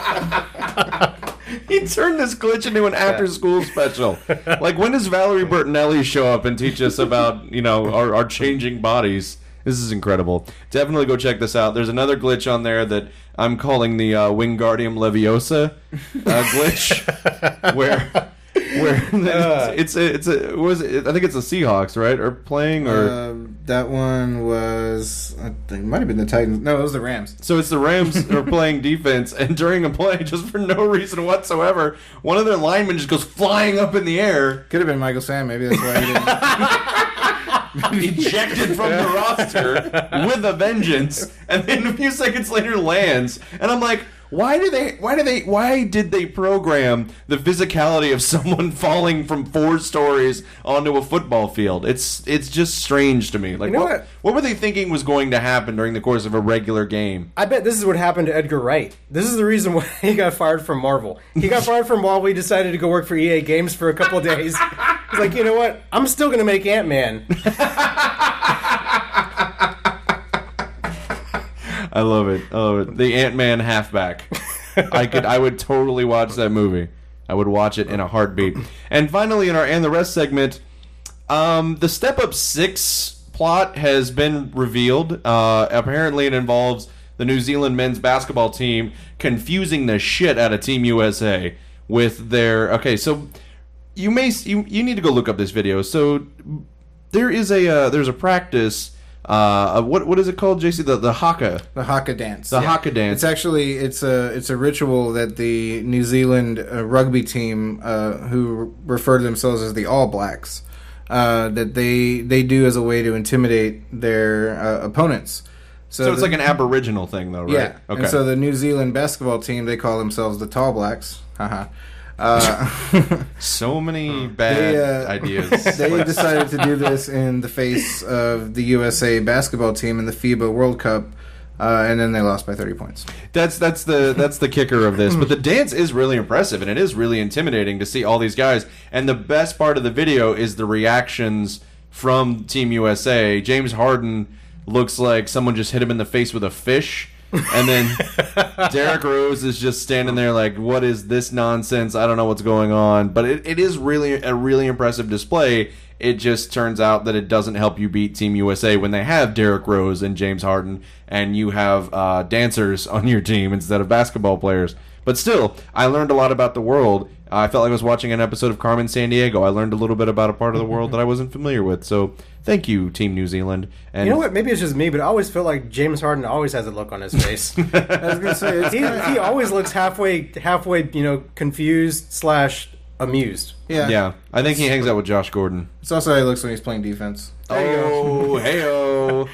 He turned this glitch into an after-school special. Like, when does Valerie Bertinelli show up and teach us about, you know, our, our changing bodies? This is incredible. Definitely go check this out. There's another glitch on there that I'm calling the uh, Wingardium Leviosa uh, glitch, where where it's a, it's a was it, I think it's the Seahawks, right? Or playing or. Um, that one was, I think, it might have been the Titans. No, it was the Rams. So it's the Rams are playing defense, and during a play, just for no reason whatsoever, one of their linemen just goes flying up in the air, Could have been Michael Sam. Maybe that's why he didn't. ejected from the roster with a vengeance, and then a few seconds later lands. And I'm like, why do they? Why do they? Why did they program the physicality of someone falling from four stories onto a football field? It's it's just strange to me. Like, You know what, what? what were they thinking was going to happen during the course of a regular game? I bet this is what happened to Edgar Wright. This is the reason why he got fired from Marvel. He got fired from Marvel. He decided to go work for E A Games for a couple of days. He's like, you know what? I'm still going to make Ant-Man. I love it. I love it. The Ant-Man halfback. I could. I would totally watch that movie. I would watch it in a heartbeat. And finally, in our And the Rest segment, um, the Step Up Six plot has been revealed. Uh, apparently, it involves the New Zealand men's basketball team confusing the shit out of Team U S A with their. Okay, so you may you you need to go look up this video. So there is a uh, there's a practice. Uh, what what is it called, J C? The the haka. The Haka dance. The Haka dance. It's actually it's a it's a ritual that the New Zealand uh, rugby team, uh, who refer to themselves as the All Blacks, uh, that they they do as a way to intimidate their uh, opponents. So it's the- like an Aboriginal thing, though, right? yeah. Okay. And so the New Zealand basketball team, they call themselves the Tall Blacks. Haha. Uh, so many bad They, uh, ideas. They Like, decided to do this in the face of the U S A basketball team in the FIBA World Cup, uh, and then they lost by thirty points. that's that's the that's the kicker of this. But the dance is really impressive, and it is really intimidating to see all these guys. And the best part of the video is the reactions from Team U S A. James Harden looks like someone just hit him in the face with a fish. And then Derrick Rose is just standing there like, what is this nonsense? I don't know what's going on. But it, it is really a really impressive display. It just turns out that it doesn't help you beat Team U S A when they have Derrick Rose and James Harden and you have uh, dancers on your team instead of basketball players. But still, I learned a lot about the world. I felt like I was watching an episode of Carmen Sandiego. I learned a little bit about a part of the world that I wasn't familiar with. So thank you, Team New Zealand. And You know what? Maybe it's just me, but I always feel like James Harden always has a look on his face. I was gonna say it's he, he always looks halfway, halfway, you know, confused slash amused. Yeah. Yeah, I think he hangs out with Josh Gordon. It's also how he looks when he's playing defense. Oh, hey-o.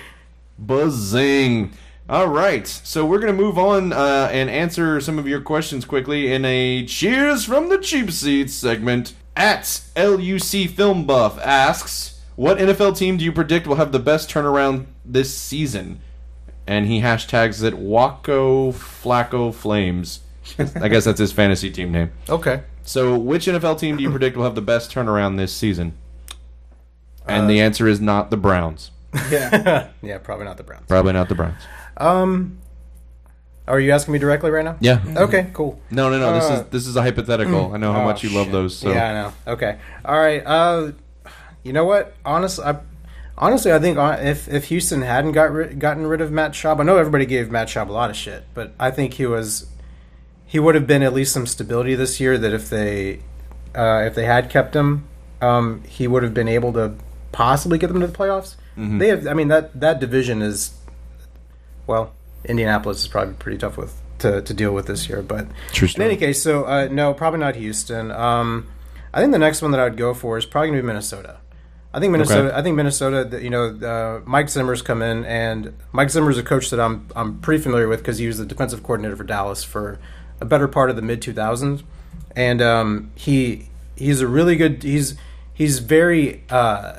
Buzzing. All right, so we're going to move on uh, and answer some of your questions quickly in a Cheers from the Cheap Seats segment. At L U C Film Buff asks, what N F L team do you predict will have the best turnaround this season? And he hashtags it Waco Flacco Flames. I guess that's his fantasy team name. Okay. So which N F L team do you predict will have the best turnaround this season? And uh, the answer is not the Browns. Yeah. Yeah, probably not the Browns. Probably not the Browns. Um, are you asking me directly right now? Yeah. Okay, cool. No, no, no. This Uh, is this is a hypothetical. I know how oh, much you love shit. those. So. Yeah, I know. Okay. All right. Uh, you know what? Honestly, I, honestly, I think uh, if if Houston hadn't got ri- gotten rid of Matt Schaub, I know everybody gave Matt Schaub a lot of shit, but I think he was he would have been at least some stability this year. That if they uh, if they had kept him, um, he would have been able to possibly get them to the playoffs. Mm-hmm. They have. I mean that that division is. Well, Indianapolis is probably pretty tough with to, to deal with this year, but True in story. any case, so uh, no, probably not Houston. Um, I think the next one that I would go for is probably going to be Minnesota. I think Minnesota. Okay. I think Minnesota. that, You know, uh, Mike Zimmer's come in, and Mike Zimmer's a coach that I'm I'm pretty familiar with because he was the defensive coordinator for Dallas for a better part of the mid two thousands, and um, he he's a really good. He's he's very. Uh,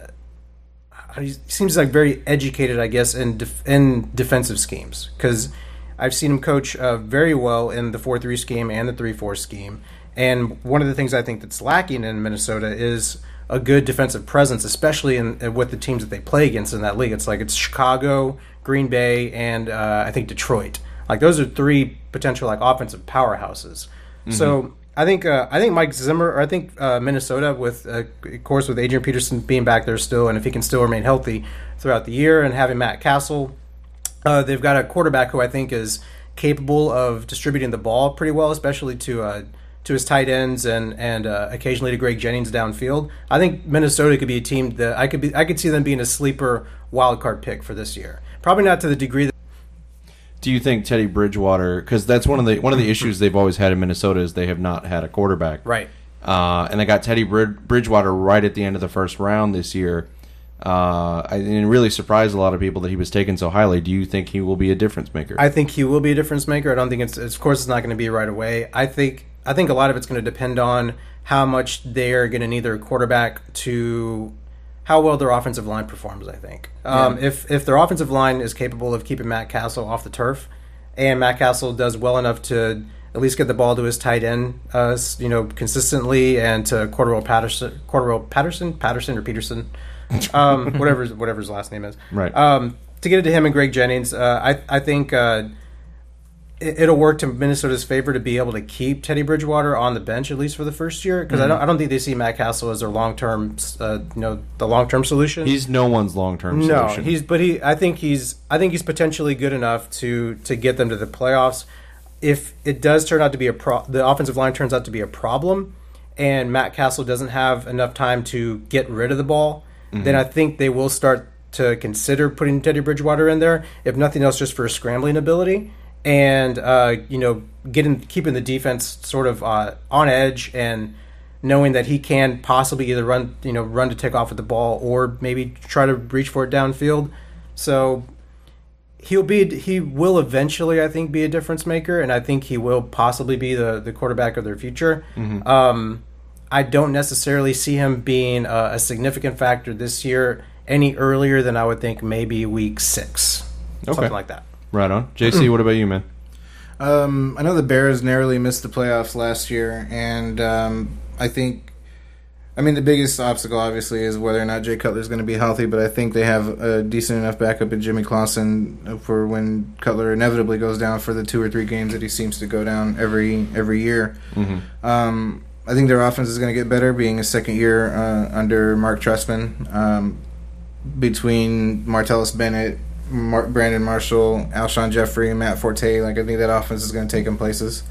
He seems like very educated, I guess, in def- in defensive schemes because I've seen him coach uh, very well in the four three scheme and the three four scheme. And one of the things I think that's lacking in Minnesota is a good defensive presence, especially in, in with the teams that they play against in that league. It's like it's Chicago, Green Bay, and uh, I think Detroit. Like those are three potential like offensive powerhouses. Mm-hmm. So. I think uh, I think Mike Zimmer, or I think uh, Minnesota, with uh, of course with Adrian Peterson being back there still, and if he can still remain healthy throughout the year, and having Matt Castle, uh, they've got a quarterback who I think is capable of distributing the ball pretty well, especially to uh, to his tight ends and and uh, occasionally to Greg Jennings downfield. I think Minnesota could be a team that I could be I could see them being a sleeper wild card pick for this year. Probably not to the degree that. Do you think Teddy Bridgewater? Because that's one of the one of the issues they've always had in Minnesota is they have not had a quarterback. Right. Uh, and they got Teddy Brid- Bridgewater right at the end of the first round this year. Uh, I, and it really surprised a lot of people that he was taken so highly. Do you think he will be a difference maker? I think he will be a difference maker. I don't think it's, it's of course, it's not going to be right away. I think I think a lot of it's going to depend on how much they're going to need their quarterback to how well their offensive line performs, I think. Um, Yeah. If if their offensive line is capable of keeping Matt Castle off the turf, and Matt Castle does well enough to at least get the ball to his tight end, uh, you know, consistently, and to Cordero Patterson, Cordero Patterson, Patterson or Peterson, um, whatever whatever his last name is, Right. Um, to get it to him and Greg Jennings, uh, I I think uh, it, it'll work to Minnesota's favor to be able to keep Teddy Bridgewater on the bench at least for the first year, because Mm-hmm. I don't I don't think they see Matt Castle as their long term, uh, you know, the long term solution. He's no one's long term No, solution. he's but he. I think he's. I think he's potentially good enough to to get them to the playoffs. If it does turn out to be a pro, the offensive line turns out to be a problem, and Matt Castle doesn't have enough time to get rid of the ball, Mm-hmm. then I think they will start to consider putting Teddy Bridgewater in there, if nothing else, just for his scrambling ability and uh, you know, getting keeping the defense sort of uh, on edge and knowing that he can possibly either run, you know, run to take off with the ball or maybe try to reach for it downfield. So he'll be, he will eventually, I think, be a difference maker, and I think he will possibly be the, the quarterback of their future. Mm-hmm. Um, I don't necessarily see him being a, a significant factor this year any earlier than I would think maybe week six, Okay. something like that. Right on. J C, what about you, man? Um, I know the Bears narrowly missed the playoffs last year, and um, I think, I mean, the biggest obstacle obviously is whether or not Jay Cutler is going to be healthy, but I think they have a decent enough backup in Jimmy Clausen for when Cutler inevitably goes down for the two or three games that he seems to go down every every year. Mm-hmm. Um, I think their offense is going to get better, being a second year uh, under Mark Trestman. Um, between Martellus Bennett, Mar- Brandon Marshall, Alshon Jeffrey, Matt Forte, like I think that offense is going to take them places.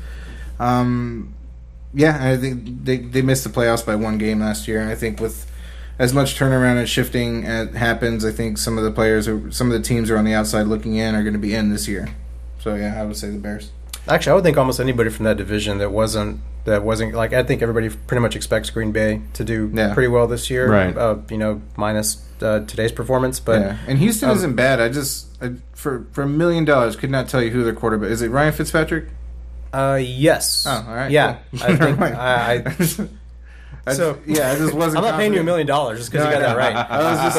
Um, yeah, I think they they missed the playoffs by one game last year, and I think with as much turnaround and shifting as happens, I think some of the players, or some of the teams who are on the outside looking in, are going to be in this year. So yeah, I would say the Bears. Actually, I would think almost anybody from that division that wasn't that wasn't like I think everybody pretty much expects Green Bay to do Yeah. pretty well this year, Right. Uh, you know, minus uh, today's performance. But yeah. And Houston um, isn't bad. I just I, for for a million dollars could not tell you who their quarterback is. It Ryan Fitzpatrick? uh, yes, Oh, all right. yeah, cool. I think Never mind. I, I I so- just- yeah, I just wasn't. I'm not paying you a confident. million dollars just because No, you got I that know. right. I was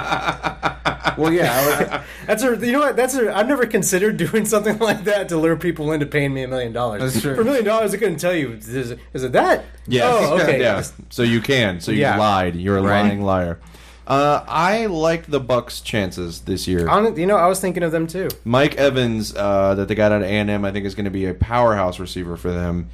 just well, yeah. I was, That's a you know what that's a I've never considered doing something like that to lure people into paying me a million dollars. That's true. For a million dollars, I couldn't tell you. Is it, is it that? Yes. Oh, okay. Yeah. So you can. So you Yeah. lied. You're a Right. lying liar. Uh, I liked the Bucks' chances this year. Hon- You know, I was thinking of them too. Mike Evans, uh, that they got out of A and M, I think is going to be a powerhouse receiver for them.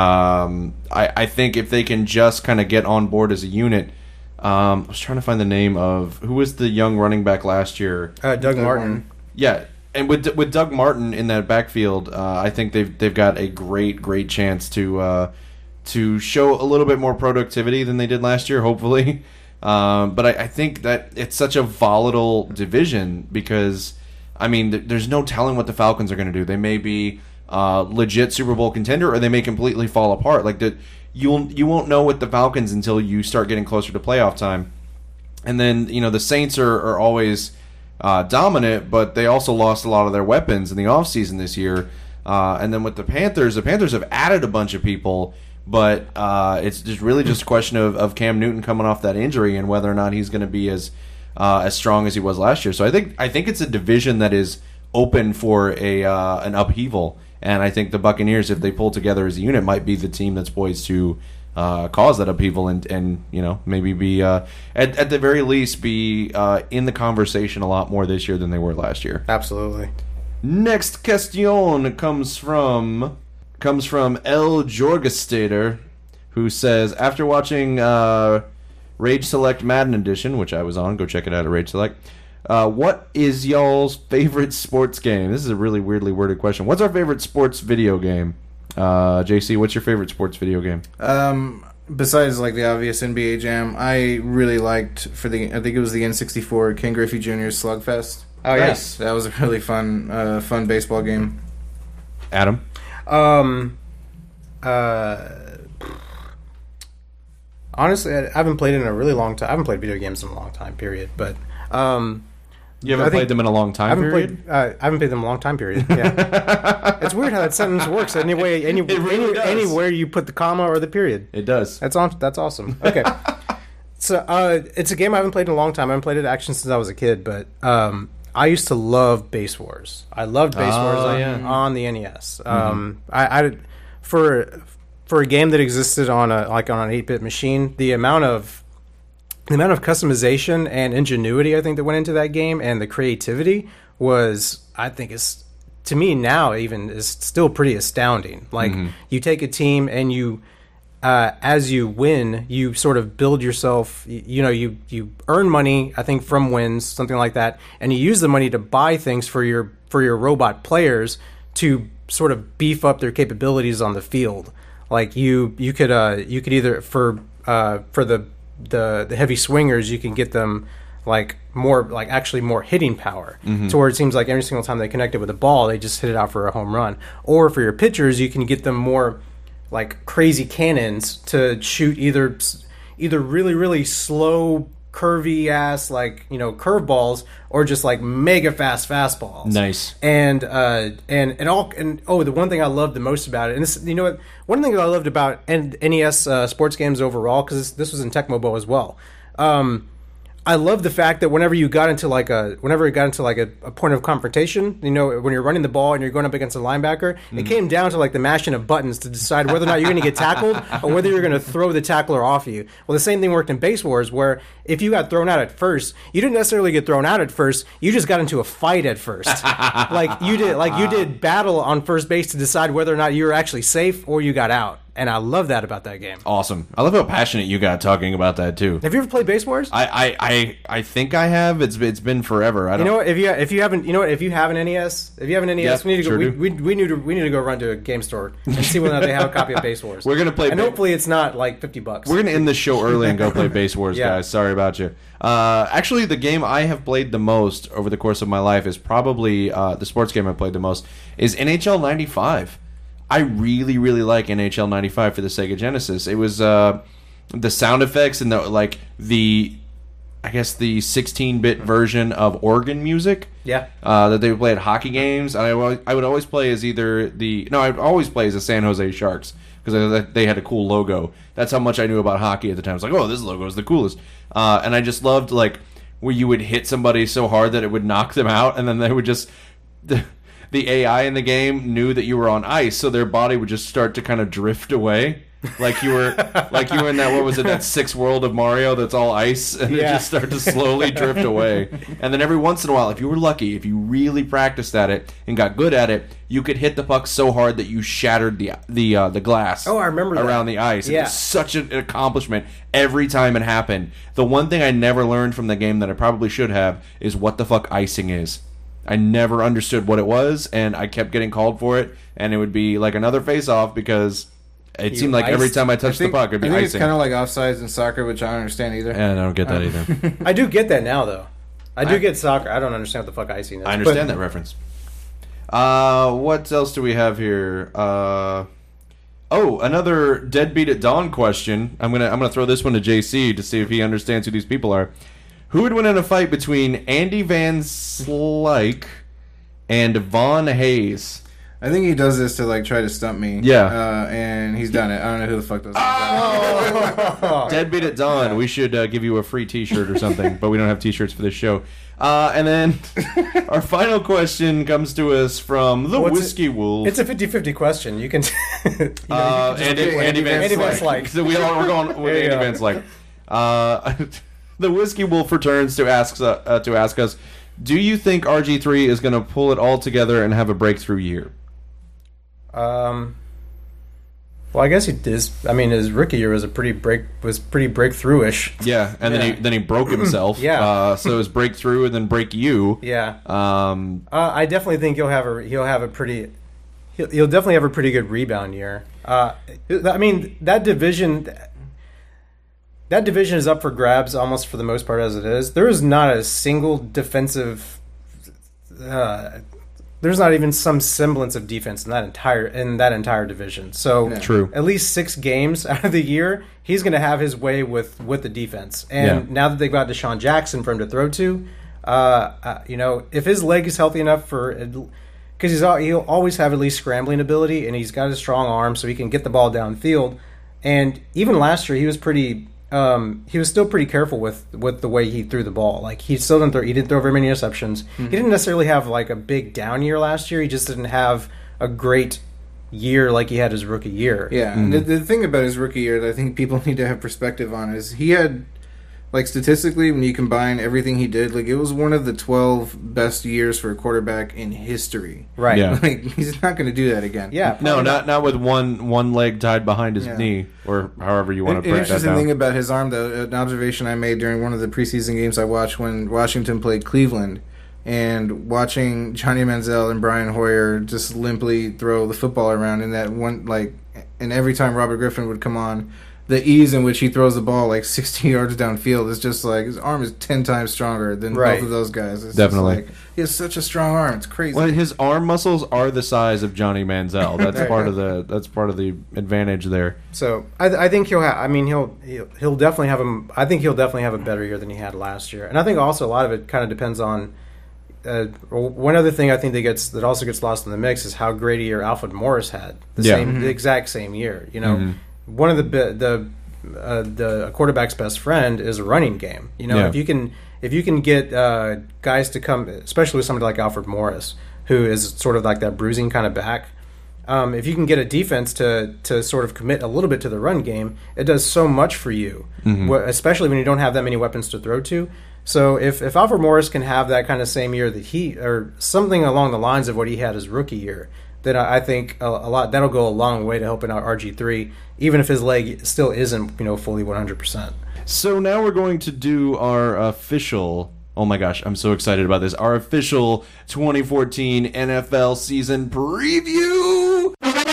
Um, I, I think if they can just kind of get on board as a unit. Um, I was trying to find the name of who was the young running back last year. Uh, Doug Doug Martin. Martin. Yeah, and with with Doug Martin in that backfield, uh, I think they've they've got a great great chance to uh, to show a little bit more productivity than they did last year. Hopefully, um, but I, I think that it's such a volatile division because I mean th- there's no telling what the Falcons are going to do. They may be uh, legit Super Bowl contender, or they may completely fall apart. Like the you'll you won't know with the Falcons until you start getting closer to playoff time. And then, you know, the Saints are, are always uh, dominant, but they also lost a lot of their weapons in the offseason this year. Uh, and then with the Panthers, the Panthers have added a bunch of people, but uh, it's just really just a question of, of Cam Newton coming off that injury and whether or not he's going to be as uh, as strong as he was last year. So I think I think it's a division that is open for a uh, an upheaval. And I think the Buccaneers, if they pull together as a unit, might be the team that's poised to uh, cause that upheaval and, and you know maybe be uh, at at the very least be uh, in the conversation a lot more this year than they were last year. Absolutely. Next question comes from comes from El Jorgastater, who says after watching uh, Rage Select Madden Edition, which I was on, go check it out at Rage Select. Uh, what is y'all's favorite sports game? This is a really weirdly worded question. What's our favorite sports video game? Uh, J C, what's your favorite sports video game? Um, besides like the obvious N B A Jam, I really liked for the I think it was the N sixty-four Ken Griffey Junior's Slugfest. Oh, Nice. That was a really fun, uh, fun baseball game. Adam? yeah. Um. Uh. Honestly, I haven't played it in a really long time. I haven't played video games in a long time. Period. But um. You haven't I think- played them in a long time I haven't period? played. Uh, I haven't played them in a long time period. Yeah, it's weird how that sentence works. Anyway, any, really any does. anywhere you put the comma or the period. It does. That's on. That's awesome. Okay, so uh, it's a game I haven't played in a long time. I haven't played it actually since I was a kid. But um, I used to love Base Wars. I loved Base Oh, Wars on, yeah. on the N E S. Um, I, I for for a game that existed on a like on an eight-bit machine, the amount of the amount of customization and ingenuity I think that went into that game and the creativity was, I think, is to me now even is still pretty astounding. Like you take a team and you, uh, as you win, you sort of build yourself. You, you know, you you earn money, I think, from wins, something like that, and you use the money to buy things for your for your robot players to sort of beef up their capabilities on the field. Like you you could uh, you could either for uh, for the the the heavy swingers, you can get them like more like actually more hitting power to where it seems like every single time they connect it with a ball they just hit it out for a home run. Or for your pitchers, you can get them more like crazy cannons to shoot either either really really slow curvy ass like you know curveballs or just like mega fast fastballs. Nice. And uh and and all and oh the one thing I loved the most about it, and this you know what one thing that I loved about N- NES uh, sports games overall, because this, this was in Tecmo Bowl as well. Um, I love the fact that whenever you got into like a whenever it got into like a, a point of confrontation, you know, when you're running the ball and you're going up against a linebacker, it came down to like the mashing of buttons to decide whether or not you're going to get tackled or whether you're going to throw the tackler off you. Well, the same thing worked in Base Wars, where if you got thrown out at first, you didn't necessarily get thrown out at first. You just got into a fight at first, like you did, like you did battle on first base to decide whether or not you were actually safe or you got out. And I love that about that game. Awesome. I love how passionate you got talking about that too. Have you ever played Base Wars? I, I, I, I think I have. It's it's been forever. I don't You know what? If you if you haven't, you know what? If you have an N E S, if you have an N E S, Yeah, we need to go. sure We, do. we, we need to we need to go run to a game store and see whether or not they have a copy of Base Wars. We're gonna play and Ba- hopefully it's not like fifty bucks. We're gonna end the show early and go play Base Wars, Yeah. guys. Sorry about you. Uh, actually, the game I have played the most over the course of my life is probably uh, the sports game I played the most is N H L ninety-five. I really, really like N H L ninety-five for the Sega Genesis. It was uh, the sound effects and the like the, I guess the sixteen-bit version of organ music. Yeah. Uh, that they would play at hockey games. And I, wa- I would always play as either the no, I would always play as the San Jose Sharks because they had a cool logo. That's how much I knew about hockey at the time. I was like, oh, this logo is the coolest. Uh, and I just loved like where you would hit somebody so hard that it would knock them out, and then they would just the, the A I in the game knew that you were on ice, so their body would just start to kind of drift away. Like you were, like you were in that, what was it, that sixth world of Mario that's all ice, and it Yeah. just started to slowly drift away. And then every once in a while, if you were lucky, if you really practiced at it and got good at it, you could hit the puck so hard that you shattered the the uh, the glass. Oh, I remember that. around the ice. Yeah. It was such an accomplishment every time it happened. The one thing I never learned from the game that I probably should have is what the fuck icing is. I never understood what it was, and I kept getting called for it, and it would be like another face-off because it You seemed like every iced? time I I touched think, the puck, it'd be I think icing. it's kind of like offsides in soccer, which I don't understand either. Yeah, I don't get that either. I do get that now, though. I do I- get soccer. I don't understand what the fuck icing is. I understand but- that reference. Uh, what else do we have here? Uh, oh, another Deadbeat at Dawn question. I'm gonna I'm gonna throw this one to J C to see if he understands who these people are. Who would win in a fight between Andy Van Slyke and Vaughn Hayes? I think he does this to like try to stump me. Yeah. uh, and he's done it. I don't know who the fuck those guys are. Deadbeat at Dawn. We should uh, give you a free T-shirt or something, but we don't have T-shirts for this show. Uh, and then our final question comes to us from the What's it- Whiskey Wolf. It's a fifty-fifty question. You can. you know, Uh, you can just Andy, pick Andy Van Andy Van Slyke. Slyke. So we all, we're going with There you Andy go. Van Slyke. Uh, the Whiskey Wolf returns to ask uh, uh, to ask us: do you think R G three is going to pull it all together and have a breakthrough year? Um. Well, I guess he is. I mean, his rookie year was a pretty break was pretty breakthrough-ish. Yeah, and then Yeah. he then he broke himself. Yeah. Uh, so it was breakthrough and then break you. Yeah. Um, Uh, I definitely think he'll have a he'll have a pretty he'll, he'll definitely have a pretty good rebound year. Uh, I mean that division that division is up for grabs almost for the most part as it is. There is not a single defensive. Uh, there's not even some semblance of defense in that entire in that entire division. So True. at least six games out of the year, he's going to have his way with with the defense. And Yeah. now that they've got Deshaun Jackson for him to throw to. Uh, uh, you know, if his leg is healthy enough for, because he's al- he'll always have at least scrambling ability, and he's got a strong arm, so he can get the ball downfield. And even last year, he was pretty, um, he was still pretty careful with, with the way he threw the ball. Like he still didn't throw, he didn't throw very many interceptions. He didn't necessarily have like a big down year last year. He just didn't have a great year like he had his rookie year. Yeah, the, the thing about his rookie year that I think people need to have perspective on is he had, like statistically, when you combine everything he did, like it was one of the twelve best years for a quarterback in history. Right. Yeah. Like he's not going to do that again. Yeah. no, not not with one one leg tied behind his Yeah. knee, or however you An, want to an break that interesting down. thing about his arm, though, an observation I made during one of the preseason games I watched when Washington played Cleveland, and watching Johnny Manziel and Brian Hoyer just limply throw the football around in that one, like, and every time Robert Griffin would come on, the ease in which he throws the ball like sixty yards downfield is just like his arm is ten times stronger than Right. both of those guys. It's Definitely. just like, he has such a strong arm. It's crazy. Well, his arm muscles are the size of Johnny Manziel. That's There you part go. of the that's part of the advantage there. So I, I think he'll have. I mean, he'll, he'll he'll definitely have him. I think he'll definitely have a better year than he had last year. And I think also a lot of it kind of depends on. Uh, one other thing I think that gets that also gets lost in the mix is how great a year Alfred Morris had. The Yeah. same, the exact same year. You know, one of the bi- the uh, the a quarterback's best friend is a running game. You know, Yeah. if you can if you can get uh, guys to come, especially with somebody like Alfred Morris, who is sort of like that bruising kind of back. Um, if you can get a defense to to sort of commit a little bit to the run game, it does so much for you, wh- especially when you don't have that many weapons to throw to. So if, if Alfred Morris can have that kind of same year that he, or something along the lines of what he had his rookie year, then I, I think a, a lot that'll go a long way to helping out R G three, even if his leg still isn't you know fully one hundred percent. So now we're going to do our official. Oh my gosh, I'm so excited about this. Our official twenty fourteen N F L season preview.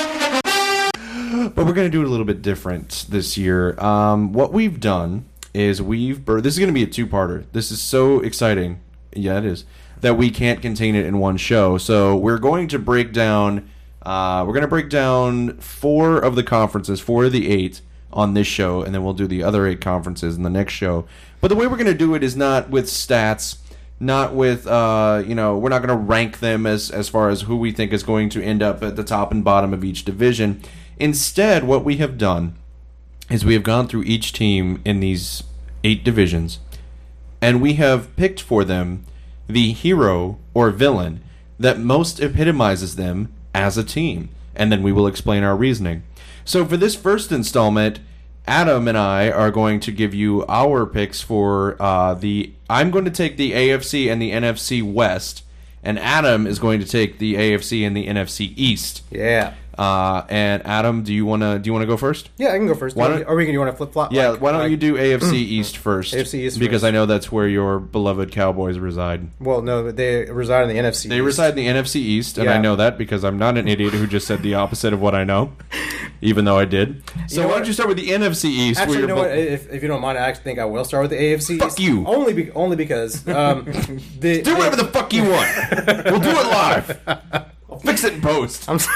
But we're going to do it a little bit different this year. Um, what we've done is we've... bur- This is going to be a two-parter. This is so exciting. Yeah, it is. That we can't contain it in one show. So we're going to break down Uh, we're going to break down four of the conferences, four of the eight on this show, and then we'll do the other eight conferences in the next show. But the way we're going to do it is not with stats, not with, uh, you know, we're not going to rank them as, as far as who we think is going to end up at the top and bottom of each division. Instead, what we have done is we have gone through each team in these eight divisions, and we have picked for them the hero or villain that most epitomizes them as a team, and then we will explain our reasoning. So for this first installment, Adam and I are going to give you our picks for uh, the... I'm going to take the A F C and the N F C West, and Adam is going to take the A F C and the N F C East. Yeah. Uh, and Adam, do you want to do you want to go first? Yeah, I can go first. Why Are we, don't- are we going to want to flip flop? Yeah, like- why don't like- you do A F C East first? A F C East because first. I know that's where your beloved Cowboys reside. Well, no, they reside in the N F C. They East. reside in the N F C East, and Yeah. I know that because I'm not an idiot who just said the opposite of what I know, even though I did. So know why what? don't you start with the N F C East? Actually, where you know you're what? bo- If, if you don't mind, I actually think I will start with the A F C. Fuck East. you. Only, be, only because um, the Do whatever the fuck you want. We'll do it live. I'll fix it in post. I'm,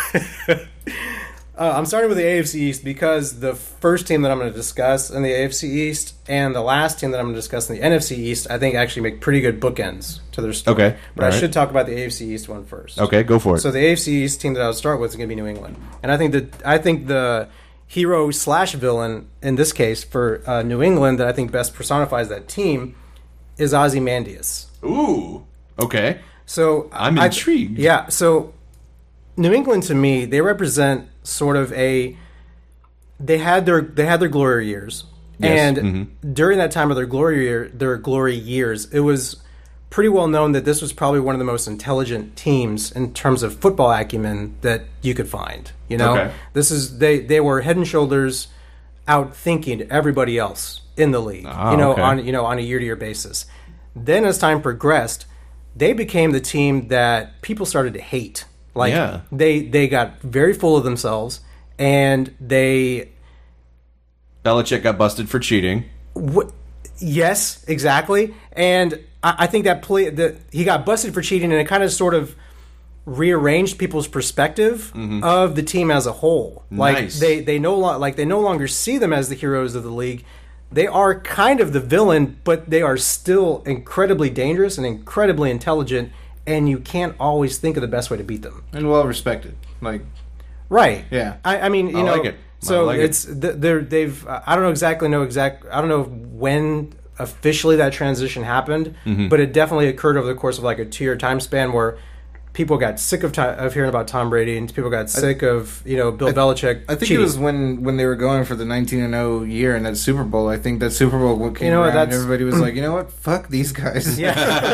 uh, I'm starting with the A F C East because the first team that I'm going to discuss in the A F C East and the last team that I'm going to discuss in the N F C East, I think actually make pretty good bookends to their story. Okay, But all I right. should talk about the A F C East one first. Okay, go for it. So the A F C East team that I'll start with is going to be New England, and I think that I think the hero slash villain in this case for uh, New England that I think best personifies that team is Ozymandias. Ooh. Okay. So I'm I- intrigued. Yeah. So New England to me, they represent sort of a. They had their they had their glory years, Yes, and mhm. during that time of their glory year, their glory years, it was pretty well known that this was probably one of the most intelligent teams in terms of football acumen that you could find. You know, Okay. this is they they were head and shoulders out thinking everybody else in the league. Ah, you know, okay. on you know on a year to year basis. Then as time progressed, they became the team that people started to hate. Like Yeah. they they got very full of themselves, and they Belichick got busted for cheating. w- yes, exactly. And I, I think that play that he got busted for cheating, and it kind of sort of rearranged people's perspective of the team as a whole. Like Nice. they they no lo- like they no longer see them as the heroes of the league. They are kind of the villain, but they are still incredibly dangerous and incredibly intelligent, and you can't always think of the best way to beat them. And well respected. Like, Right. Yeah. I, I mean, you I know, like it. I so like it. it's th- they're they've uh, I don't know exactly know exact I don't know when officially that transition happened, Mm-hmm. but it definitely occurred over the course of like a two year time span where people got sick of ti- of hearing about Tom Brady, and people got sick of you know Bill Belichick. I think cheating. it was when, when they were going for the nineteen and oh year in that Super Bowl. I think that Super Bowl what came You know what, around and that's- everybody was like, you know what? Fuck these guys. yeah.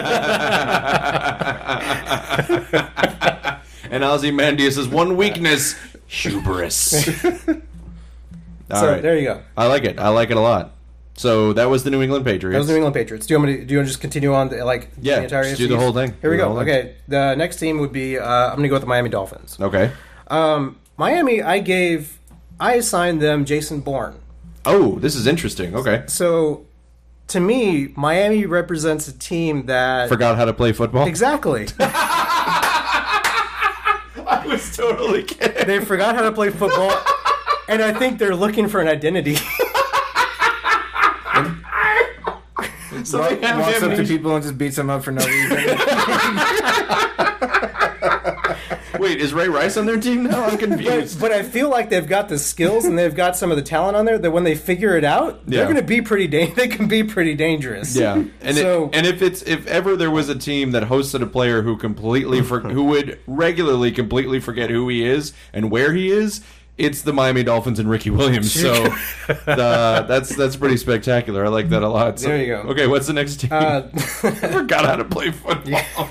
And Ozymandias' one weakness, hubris. All so right. there you go. I like it. I like it a lot. So that was the New England Patriots. That was the New England Patriots. Do you want me to, do you want to just continue on to, like Yeah, the entire just A F C do the whole East? thing. Here we Do the go. whole thing. Okay, the next team would be uh, I'm going to go with the Miami Dolphins. Okay. Um, Miami, I gave I assigned them Jason Bourne. Oh, this is interesting. Okay. So, to me, Miami represents a team that Forgot how to play football? exactly I was totally kidding. they forgot how to play football, and I think they're looking for an identity. So they have Walks him- up to people and just beats them up for no reason. Wait, is Ray Rice on their team now? I'm but, confused. but I feel like they've got the skills and they've got some of the talent on there that when they figure it out, Yeah. they're going to be pretty. Da- they can be pretty dangerous. Yeah, and so it, and if it's if ever there was a team that hosted a player who completely for, who would regularly completely forget who he is and where he is, it's the Miami Dolphins and Ricky Williams. So uh, that's that's pretty spectacular. I like that a lot. So- There you go. Okay, what's the next team? uh, I forgot how to play football.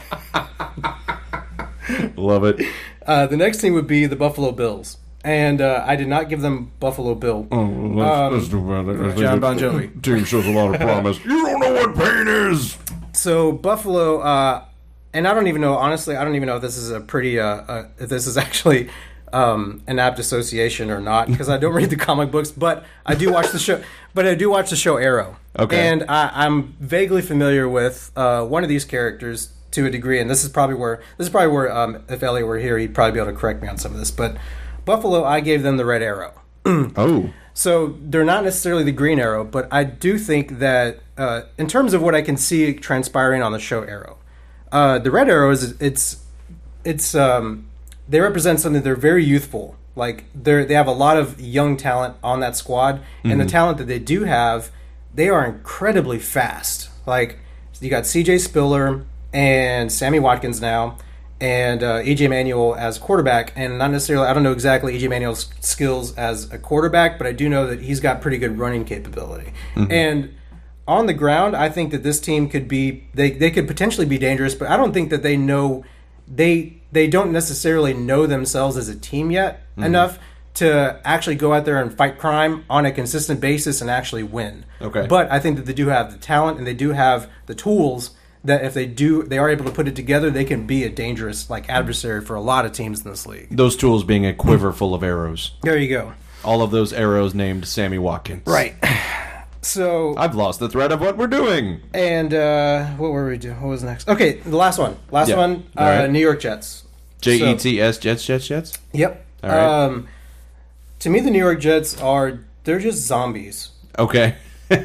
Love it. uh, the next team would be the Buffalo Bills, and uh, I did not give them Buffalo Bill. Oh, let's, Um, let's do John Bon Jovi. Team shows a lot of promise. You don't know what pain is. So Buffalo, uh, and I don't even know. Honestly, I don't even know if this is a pretty, uh, uh, if this is actually um, an apt association or not, because I don't read the comic books, but I do watch the show. But I do watch the show Arrow. Okay. And I, I'm vaguely familiar with uh, one of these characters, to a degree, and this is probably where this is probably where um, if Elliot were here, he'd probably be able to correct me on some of this. But Buffalo, I gave them the red arrow. Oh. So they're not necessarily the green arrow, but I do think that uh, in terms of what I can see transpiring on the show arrow, uh, the red arrow is it's it's um, they represent something. They're very youthful. Like they they have a lot of young talent on that squad, mm-hmm. and the talent that they do have, they are incredibly fast. Like you got C J Spiller and Sammy Watkins now, and uh, E J Manuel as quarterback, and not necessarily, I don't know exactly E J Manuel's skills as a quarterback, but I do know that he's got pretty good running capability. Mm-hmm. And on the ground, I think that this team could be, they, they could potentially be dangerous, but I don't think that they know, they they don't necessarily know themselves as a team yet mm-hmm. enough to actually go out there and fight crime on a consistent basis and actually win. Okay. But I think that they do have the talent and they do have the tools that if they do, they are able to put it together, they can be a dangerous like adversary for a lot of teams in this league. Those tools being a quiver full of arrows. There you go. All of those arrows named Sammy Watkins. Right. So I've lost the thread of what we're doing. And uh, what were we doing? What was next? Okay, the last one. Last yeah. one. Uh, right. New York Jets. J E T S Jets, Jets, Jets. Yep. All right. Um, to me, the New York Jets are they're just zombies. Okay.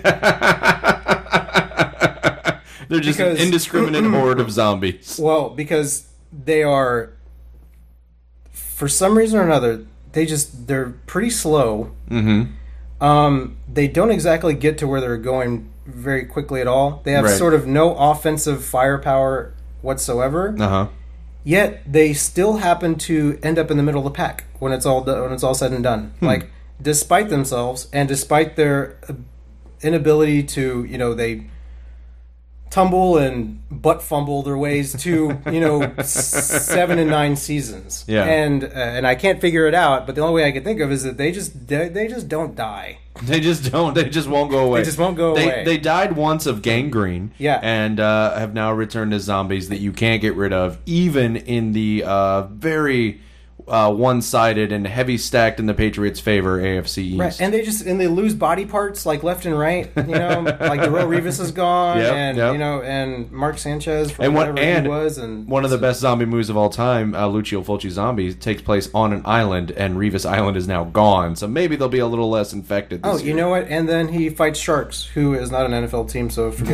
They're just because, an indiscriminate horde of zombies. Well, because they are, for some reason or another, they just, they're pretty slow. Mm-hmm. Um, they don't exactly get to where they're going very quickly at all. They have right. sort of no offensive firepower whatsoever. Uh-huh. Yet they still happen to end up in the middle of the pack when it's all when it's all said and done. Hmm. Like, despite themselves and despite their inability to, you know, they tumble and butt fumble their ways to, you know, seven and nine seasons. Yeah. And uh, and I can't figure it out, but the only way I can think of is that they just they, they just don't die. They just don't. They just won't go away. They just won't go they, away. They died once of gangrene. Yeah. And uh, have now returned as zombies that you can't get rid of, even in the uh, very uh, one-sided and heavy stacked in the Patriots' favor A F C East. Right. And they just and they lose body parts like left and right. You know, like Darrelle Revis is gone, yep, and yep. you know, and Mark Sanchez from and whatever one, and he was, and one of the best zombie movies of all time, uh, Lucio Fulci Zombie, takes place on an island, and Revis Island is now gone. So maybe they'll be a little less infected. This oh, year. you know what? And then he fights sharks, who is not an N F L team, so forget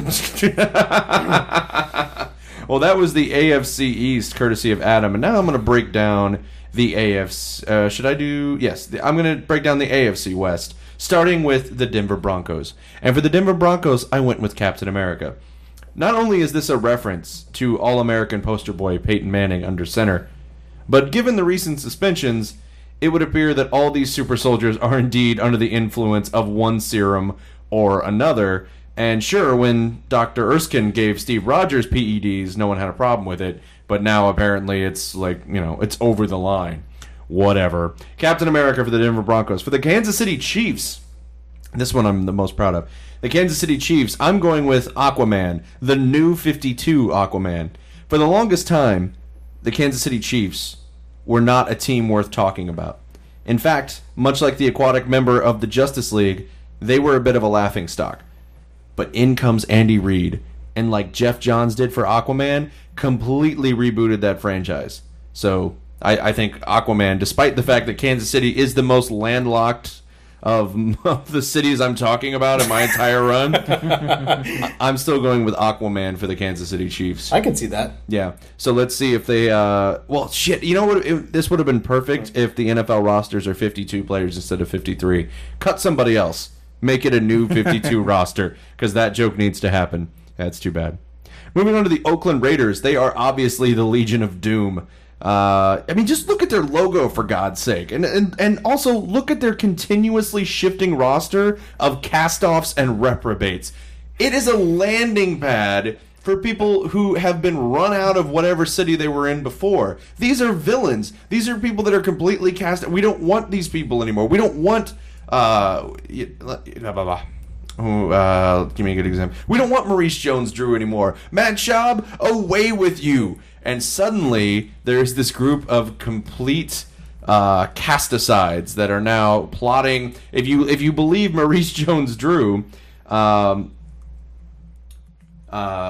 that. Well, that was the A F C East, courtesy of Adam, and now I'm going to break down the A F C. Uh, should I do? Yes, the, I'm going to break down the A F C West, starting with the Denver Broncos. And for the Denver Broncos, I went with Captain America. Not only is this a reference to All-American poster boy Peyton Manning under center, but given the recent suspensions, it would appear that all these super soldiers are indeed under the influence of one serum or another. And sure, when Doctor Erskine gave Steve Rogers P E Ds, no one had a problem with it. But now apparently it's like, you know, it's over the line. Whatever. Captain America for the Denver Broncos. For the Kansas City Chiefs, this one I'm the most proud of. The Kansas City Chiefs, I'm going with Aquaman, the new fifty-two Aquaman. For the longest time, the Kansas City Chiefs were not a team worth talking about. In fact, much like the aquatic member of the Justice League, they were a bit of a laughingstock. But in comes Andy Reid, and like Jeff Johns did for Aquaman, completely rebooted that franchise. So I, I think Aquaman, despite the fact that Kansas City is the most landlocked of, of the cities I'm talking about in my entire run, I'm still going with Aquaman for the Kansas City Chiefs. I can see that. Yeah. So let's see if they... Uh, well, shit, you know what? It, this would have been perfect if the N F L rosters are fifty-two players instead of fifty-three. Cut somebody else. Make it a new fifty-two roster, because that joke needs to happen. That's too bad. Moving on to the Oakland Raiders. They are obviously the Legion of Doom. Uh, I mean, just look at their logo, for God's sake. And, and, and also look at their continuously shifting roster of cast-offs and reprobates. It is a landing pad for people who have been run out of whatever city they were in before. These are villains. These are people that are completely cast. We don't want these people anymore. We don't want... Uh, blah, blah, blah. Oh, uh, give me a good example. We don't want Maurice Jones-Drew anymore. Matt Schaub, away with you. And suddenly, there's this group of complete uh, casticides that are now plotting. If you if you believe Maurice Jones-Drew, um, uh,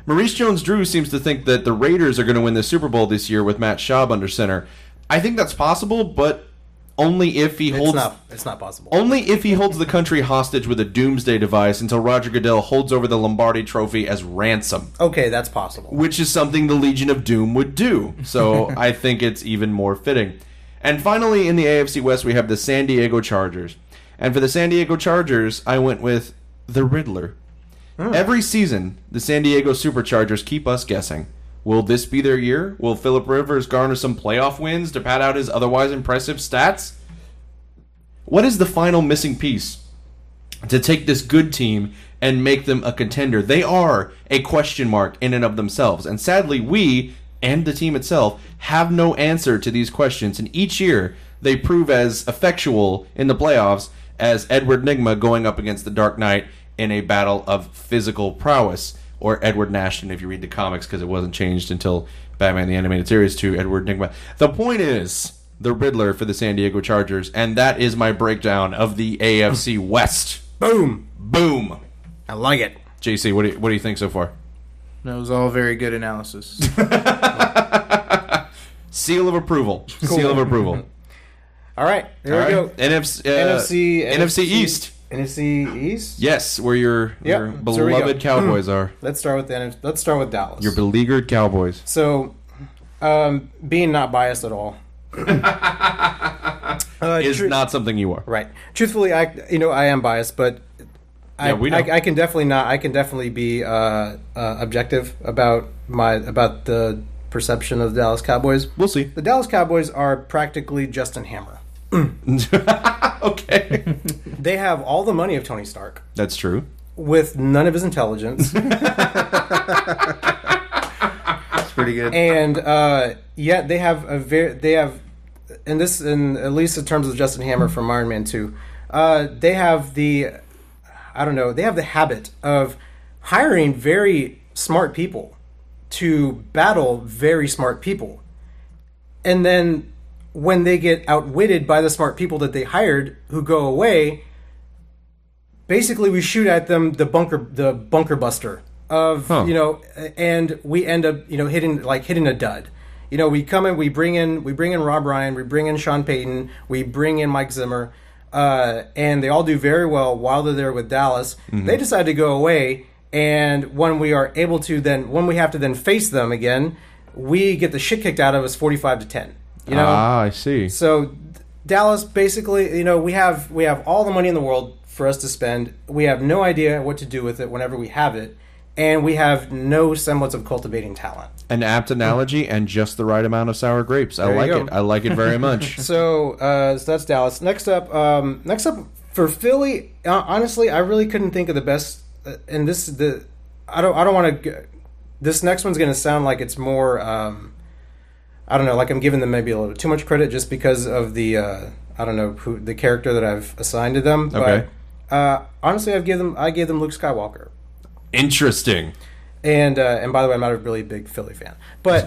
Maurice Jones-Drew seems to think that the Raiders are going to win the Super Bowl this year with Matt Schaub under center. I think that's possible, but only if he holds... It's not, it's not possible. Only if he holds the country hostage with a doomsday device until Roger Goodell holds over the Lombardi Trophy as ransom. Okay, that's possible. Which is something the Legion of Doom would do. So I think it's even more fitting. And finally, in the A F C West, we have the San Diego Chargers. And for the San Diego Chargers, I went with the Riddler. Mm. Every season, the San Diego Superchargers keep us guessing. Will this be their year? Will Phillip Rivers garner some playoff wins to pad out his otherwise impressive stats? What is the final missing piece to take this good team and make them a contender? They are a question mark in and of themselves. And sadly, we, and the team itself, have no answer to these questions. And each year, they prove as effectual in the playoffs as Edward Nygma going up against the Dark Knight in a battle of physical prowess. Or Edward Nashton, if you read the comics, because it wasn't changed until Batman the Animated Series to Edward Nygma. The point is, the Riddler for the San Diego Chargers, and that is my breakdown of the A F C West. Boom. Boom. I like it. J C, what do you, what do you think so far? That was all very good analysis. Seal of approval. Cool. Seal of approval. All right, here all we right. go. N F C, uh, N F C, N F C East. N F C East? Yes, where your, Yep. your So here we beloved go. Cowboys are. Let's start with the N F C. Let's start with Dallas. Your beleaguered Cowboys. So, um, being not biased at all, uh, Is tru- not something you are. right. Truthfully, I you know I am biased, but I, Yeah, we know. I, I can definitely not. I can definitely be uh, uh, objective about my about the perception of the Dallas Cowboys. We'll see. The Dallas Cowboys are practically Justin Hammer. Okay. They have all the money of Tony Stark That's true. with none of his intelligence. That's pretty good. And uh, yet they have a very they have, and this in at least in terms of Justin Hammer from Iron Man two, uh, they have the I don't know they have the habit of hiring very smart people to battle very smart people, and then when they get outwitted by the smart people that they hired who go away, basically we shoot at them the bunker the bunker buster of Huh. you know, and we end up you know hitting like hitting a dud. You know, we come in, we bring in we bring in Rob Ryan, we bring in Sean Payton, we bring in Mike Zimmer, uh, and they all do very well while they're there with Dallas. Mm-hmm. They decide to go away, and when we are able to then when we have to then face them again, we get the shit kicked out of us forty-five to ten. You know, Ah, I see. so Dallas basically, you know, we have we have all the money in the world for us to spend. We have no idea what to do with it whenever we have it, and we have no semblance of cultivating talent. An apt analogy and just the right amount of sour grapes. I There you like go. it. I like it very much. So, uh, so that's Dallas. Next up, um, next up for Philly. Uh, honestly, I really couldn't think of the best. Uh, and this the I don't I don't want to. This next one's going to sound like it's more. Um, I don't know, like I'm giving them maybe a little too much credit just because of the uh, I don't know who the character that I've assigned to them. Okay. But uh, honestly, I've given them I gave them Luke Skywalker. Interesting. And uh, and by the way, I'm not a really big Philly fan, but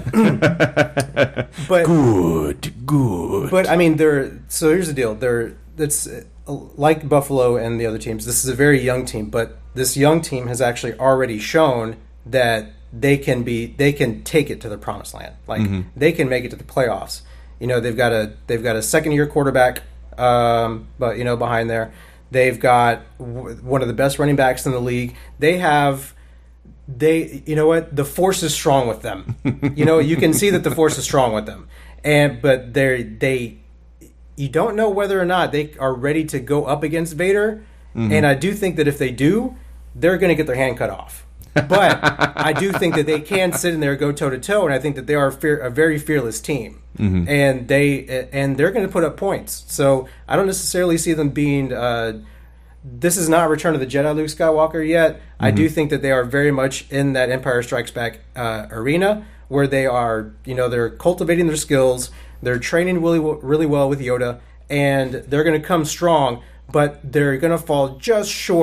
but Good, good. but I mean, they're so here's the deal. They're it's uh, like Buffalo and the other teams. This is a very young team, but this young team has actually already shown that they can be they can take it to the promised land. Like they can make it to the playoffs. You know, they've got a they've got a second year quarterback, um, but you know behind there, they've got w- one of the best running backs in the league. They have. They, you know what? The force is strong with them. You know, you can see that the force is strong with them, and but they they, you don't know whether or not they are ready to go up against Vader. Mm-hmm. And I do think that if they do, they're going to get their hand cut off. But I do think that they can sit in there, go toe to toe, and I think that they are a, fear, a very fearless team, mm-hmm. and they and they're going to put up points. So I don't necessarily see them being. Uh, This is not Return of the Jedi Luke Skywalker yet. Mm-hmm. I do think that they are very much in that Empire Strikes Back uh, arena where they are, you know, they're cultivating their skills, they're training really, really well with Yoda, and they're going to come strong, but they're going to fall just short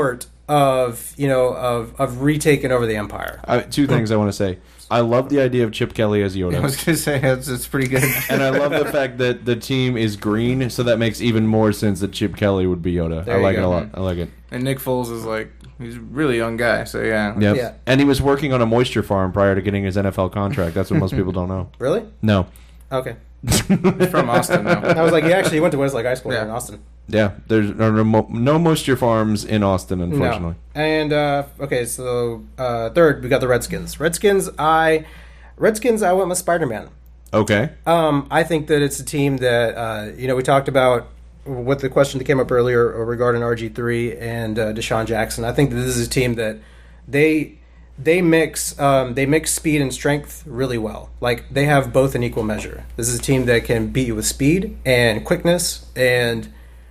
of you know of of retaking over the empire. Uh, two things I want to say. I love the idea of Chip Kelly as I Yoda, was going to say it's, it's pretty good. and I love the fact that the team is green, so that makes even more sense that Chip Kelly would be Yoda. There I you like it go. a lot. I like it. And Nick Foles is like, he's a really young guy, so yeah. Yep. Yeah. And he was working on a moisture farm prior to getting his N F L contract. That's what most people don't know. Really? No. Okay. From Austin, though. I was like, yeah, actually, he went to Westlake High School Yeah. in Austin. Yeah, there's no, no, no moisture farms in Austin, unfortunately. No. And uh, okay, so uh, third we got the Redskins. Redskins, I Redskins, I went with Spider-Man. Okay. Um, I think that it's a team that uh, you know we talked about with the question that came up earlier regarding R G three and uh, Deshaun Jackson. I think that this is a team that they they mix um, they mix speed and strength really well. Like they have both in equal measure. This is a team that can beat you with speed and quickness, and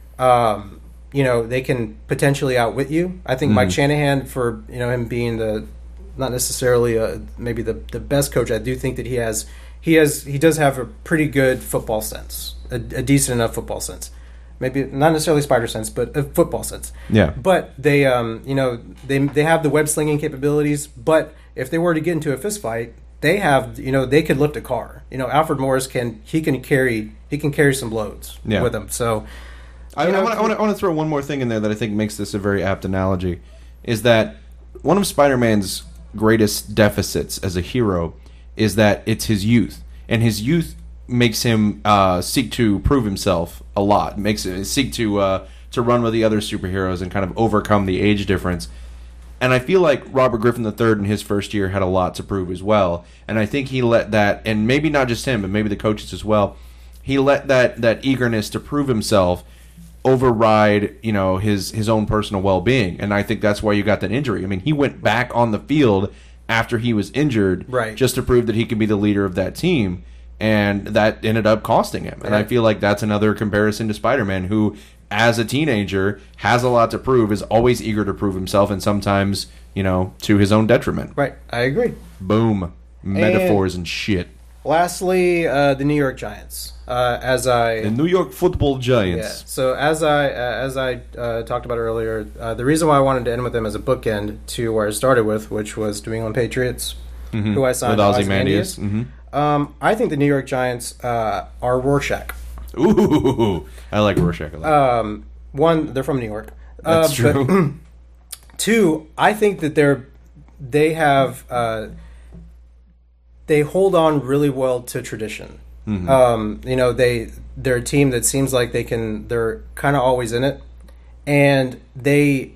um, you know they can potentially outwit you. I think Mike Shanahan, for you know him being the not necessarily a, maybe the the best coach, I do think that he has he has he does have a pretty good football sense, a, a decent enough football sense. Maybe not necessarily spider sense, but a football sense. Yeah. But they, um, you know, they they have the web slinging capabilities. But if they were to get into a fist fight, they have, you know, they could lift a car. You know, Alfred Morris can he can carry he can carry some loads Yeah. with him. So I, You know, I want to throw one more thing in there that I think makes this a very apt analogy, is that one of Spider-Man's greatest deficits as a hero is that it's his youth, and his youth makes him uh, seek to prove himself a lot. Makes it seek to uh, to run with the other superheroes and kind of overcome the age difference. And I feel like Robert Griffin the third in his first year had a lot to prove as well. And I think he let that, and maybe not just him, but maybe the coaches as well, he let that, that eagerness to prove himself override, you know, his, his own personal well-being. And I think that's why you got that injury. I mean, he went back on the field after he was injured Right. just to prove that he could be the leader of that team. And that ended up costing him. And I feel like that's another comparison to Spider-Man, who, as a teenager, has a lot to prove, is always eager to prove himself, and sometimes, you know, to his own detriment. right, I agree. Boom. Metaphors and shit. Lastly, uh, the New York Giants. Uh, as I The New York Football Yeah. Giants. So as I uh, as I uh, talked about earlier, uh, the reason why I wanted to end with them as a bookend to where I started with, which was New England Patriots, who I signed With to Ozymandias. Ozymandias. Mm-hmm. Um, I think the New York Giants uh, are Rorschach. Ooh. I like Rorschach a lot. Um, one, they're from New York. That's Uh, but true. two, I think that they're they have uh, they hold on really well to tradition. Mm-hmm. Um, you know, they they're a team that seems like they can. They're kind of always in it, and they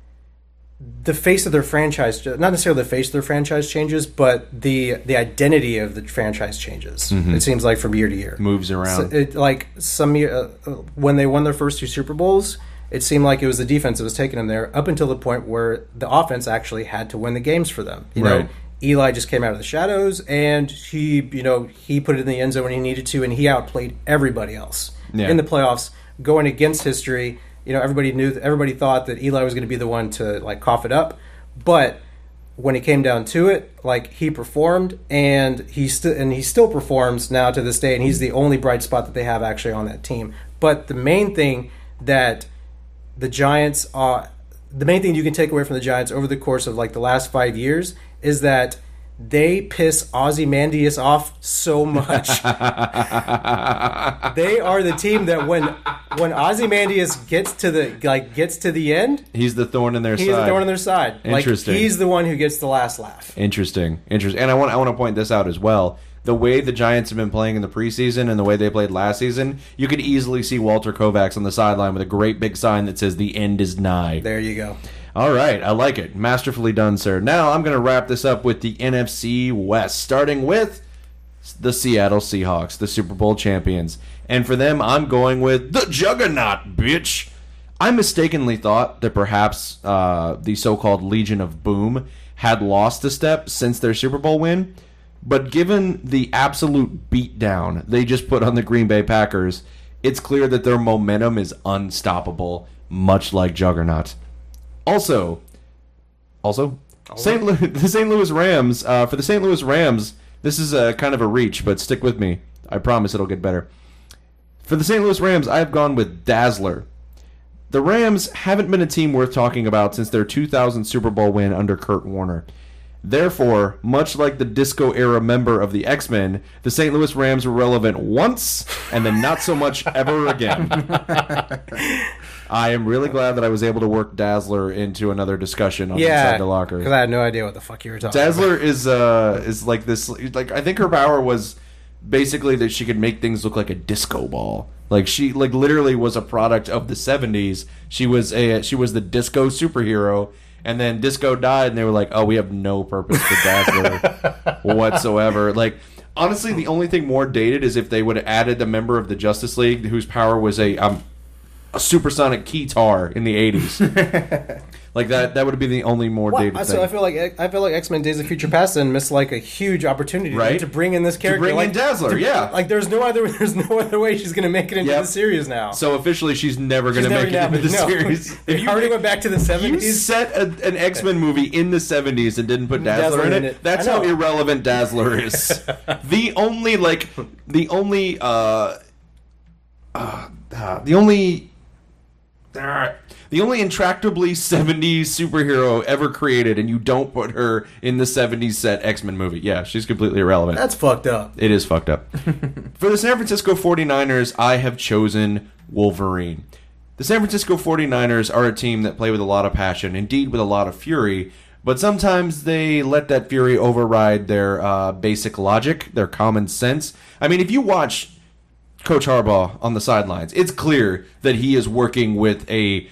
the face of their franchise, not necessarily the face of their franchise changes, but the the identity of the franchise changes. It seems like from year to year, Moves around. So it, like some year uh, uh, when they won their first two Super Bowls, it seemed like it was the defense that was taking them there, up until the point where the offense actually had to win the games for them. You know, Right. Eli just came out of the shadows, and he, you know, he put it in the end zone when he needed to, and he outplayed everybody else Yeah. in the playoffs, going against history. You know, everybody knew, everybody thought that Eli was going to be the one to like cough it up, but when it came down to it, like he performed, and he still and he still performs now to this day, and he's the only bright spot that they have actually on that team. But the main thing that the Giants are, the main thing you can take away from the Giants over the course of like the last five years is that they piss Ozymandias off so much. They are the team that when when Ozymandias gets to the like gets to the end, He's the thorn in their he's side. the thorn on their side. Interesting. Like he's the one who gets the last laugh. Interesting, interesting, and I want I want to point this out as well. The way the Giants have been playing in the preseason and the way they played last season, you could easily see Walter Kovacs on the sideline with a great big sign that says "The end is nigh." There you go. All right, I like it. Masterfully done, sir. Now I'm going to wrap this up with the N F C West, starting with the Seattle Seahawks, the Super Bowl champions. And for them, I'm going with the Juggernaut, bitch. I mistakenly thought that perhaps uh, the so-called Legion of Boom had lost a step since their Super Bowl win. But given the absolute beatdown they just put on the Green Bay Packers, it's clear that their momentum is unstoppable, much like Juggernaut. Also, also, Saint Louis, the Saint Louis Rams. Uh, for the Saint Louis Rams, this is a kind of a reach, but stick with me. I promise it'll get better. For the Saint Louis Rams, I've gone with Dazzler. The Rams haven't been a team worth talking about since their two thousand Super Bowl win under Kurt Warner. Therefore, much like the disco-era member of the X-Men, the Saint Louis Rams were relevant once, and then not so much ever again. I am really glad that I was able to work Dazzler into another discussion on Yeah, Inside the Locker. because I had no idea what the fuck you were talking Dazzler about. is uh is like this like I think her power was basically that she could make things look like a disco ball. Like she like literally was a product of the seventies. She was a she was the disco superhero, and then disco died and they were like, "Oh, we have no purpose for Dazzler whatsoever." Like honestly, the only thing more dated is if they would have added the member of the Justice League whose power was a um a supersonic keytar in the eighties. Like that that would be the only more Well, dated so thing. I feel like I feel like X-Men: Days of Future Past and missed like a huge opportunity Right. to bring in this character, bring like, in Dazzler, to- yeah. Like there's no other there's no other way she's going to make it into Yep. the series now. So officially, she's never going She's to never make it gonna into the happen. No. series. If you already went back to the you seventies, set a, an X-Men movie in the seventies and didn't put Dazzler, Dazzler in, in it, it. that's I how know. irrelevant Dazzler is. The only, like, the only, uh, uh, uh the only, uh, the only intractably seventies superhero ever created, and you don't put her in the seventies set X-Men movie. Yeah, she's completely irrelevant. that's fucked up. It is fucked up. For the San Francisco forty-niners, I have chosen Wolverine. The San Francisco forty-niners are a team that play with a lot of passion, indeed with a lot of fury, but sometimes they let that fury override their uh, basic logic, their common sense. I mean, if you watch Coach Harbaugh on the sidelines, it's clear that he is working with a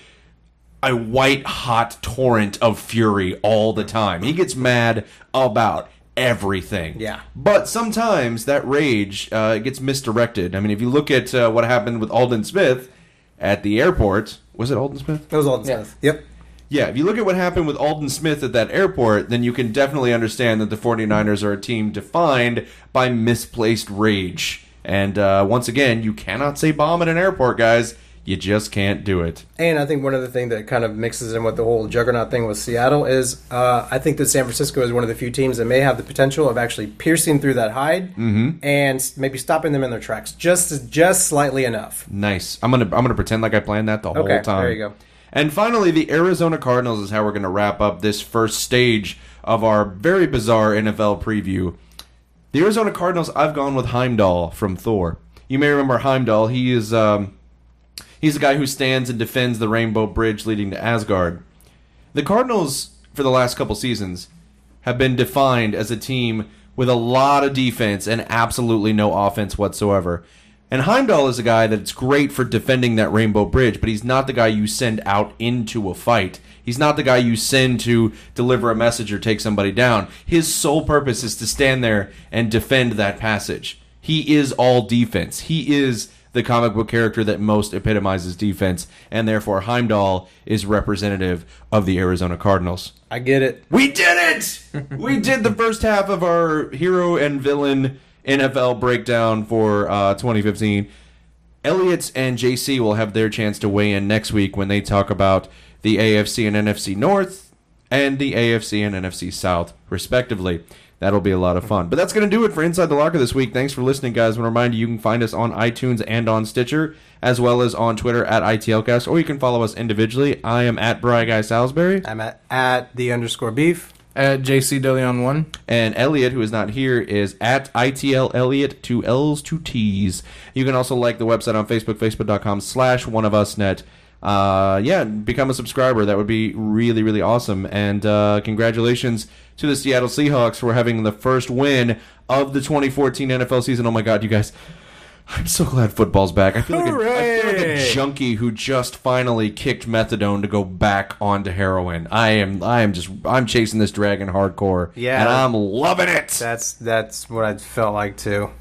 a white-hot torrent of fury all the time. He gets mad about everything. Yeah. But sometimes that rage uh, gets misdirected. I mean, if you look at uh, what happened with Alden Smith at the airport, was it Alden Smith? That was Alden Yeah. Smith. Yep. Yeah, if you look at what happened with Alden Smith at that airport, then you can definitely understand that the forty-niners are a team defined by misplaced rage. And uh, once again, you cannot say bomb at an airport, guys. You just can't do it. And I think one of the things that kind of mixes in with the whole juggernaut thing with Seattle is uh, I think that San Francisco is one of the few teams that may have the potential of actually piercing through that hide and maybe stopping them in their tracks just just slightly enough. Nice. I'm gonna I'm gonna pretend like I planned that the Okay, whole time. there you go. And finally, the Arizona Cardinals is how we're gonna wrap up this first stage of our very bizarre N F L preview. The Arizona Cardinals, I've gone with Heimdall from Thor. You may remember Heimdall. He is um, he's the guy who stands and defends the Rainbow Bridge leading to Asgard. The Cardinals, for the last couple seasons, have been defined as a team with a lot of defense and absolutely no offense whatsoever. And Heimdall is a guy that's great for defending that Rainbow Bridge, but he's not the guy you send out into a fight. He's not the guy you send to deliver a message or take somebody down. His sole purpose is to stand there and defend that passage. He is all defense. He is the comic book character that most epitomizes defense, and therefore Heimdall is representative of the Arizona Cardinals. I get it. We did it! We did the first half of our hero and villain N F L breakdown for uh, twenty fifteen. Elliot and J C will have their chance to weigh in next week when they talk about the A F C and N F C North and the A F C and N F C South, respectively. That'll be a lot of fun. But that's going to do it for Inside the Locker this week. Thanks for listening, guys. I want to remind you, you can find us on iTunes and on Stitcher, as well as on Twitter at I T L cast, or you can follow us individually. I am at Bri Guy Salisbury. I'm at, at the underscore beef. At J C DeLeon one. And Elliot, who is not here, is at I T L Elliot, two L's, two T's. You can also like the website on Facebook, facebook.com slash one of us net. Uh, yeah, become a subscriber. That would be really, really awesome. And uh, congratulations to the Seattle Seahawks for having the first win of the twenty fourteen N F L season. Oh my God, you guys. I'm so glad football's back. I feel like a, I feel like a Hooray! junkie who just finally kicked methadone to go back onto heroin. I am I am just I'm chasing this dragon hardcore. Yeah. And I'm loving it. That's that's what I felt like too.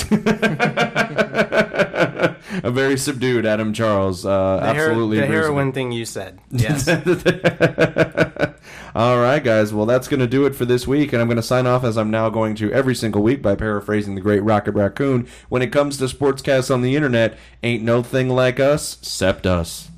A very subdued Adam Charles. Uh, The, hero- absolutely. the agrees with heroin me. thing you said. Yes. All right, guys. Well, that's going to do it for this week, and I'm going to sign off as I'm now going to every single week by paraphrasing the great Rocket Raccoon. When it comes to sportscasts on the internet, ain't no thing like us, except us.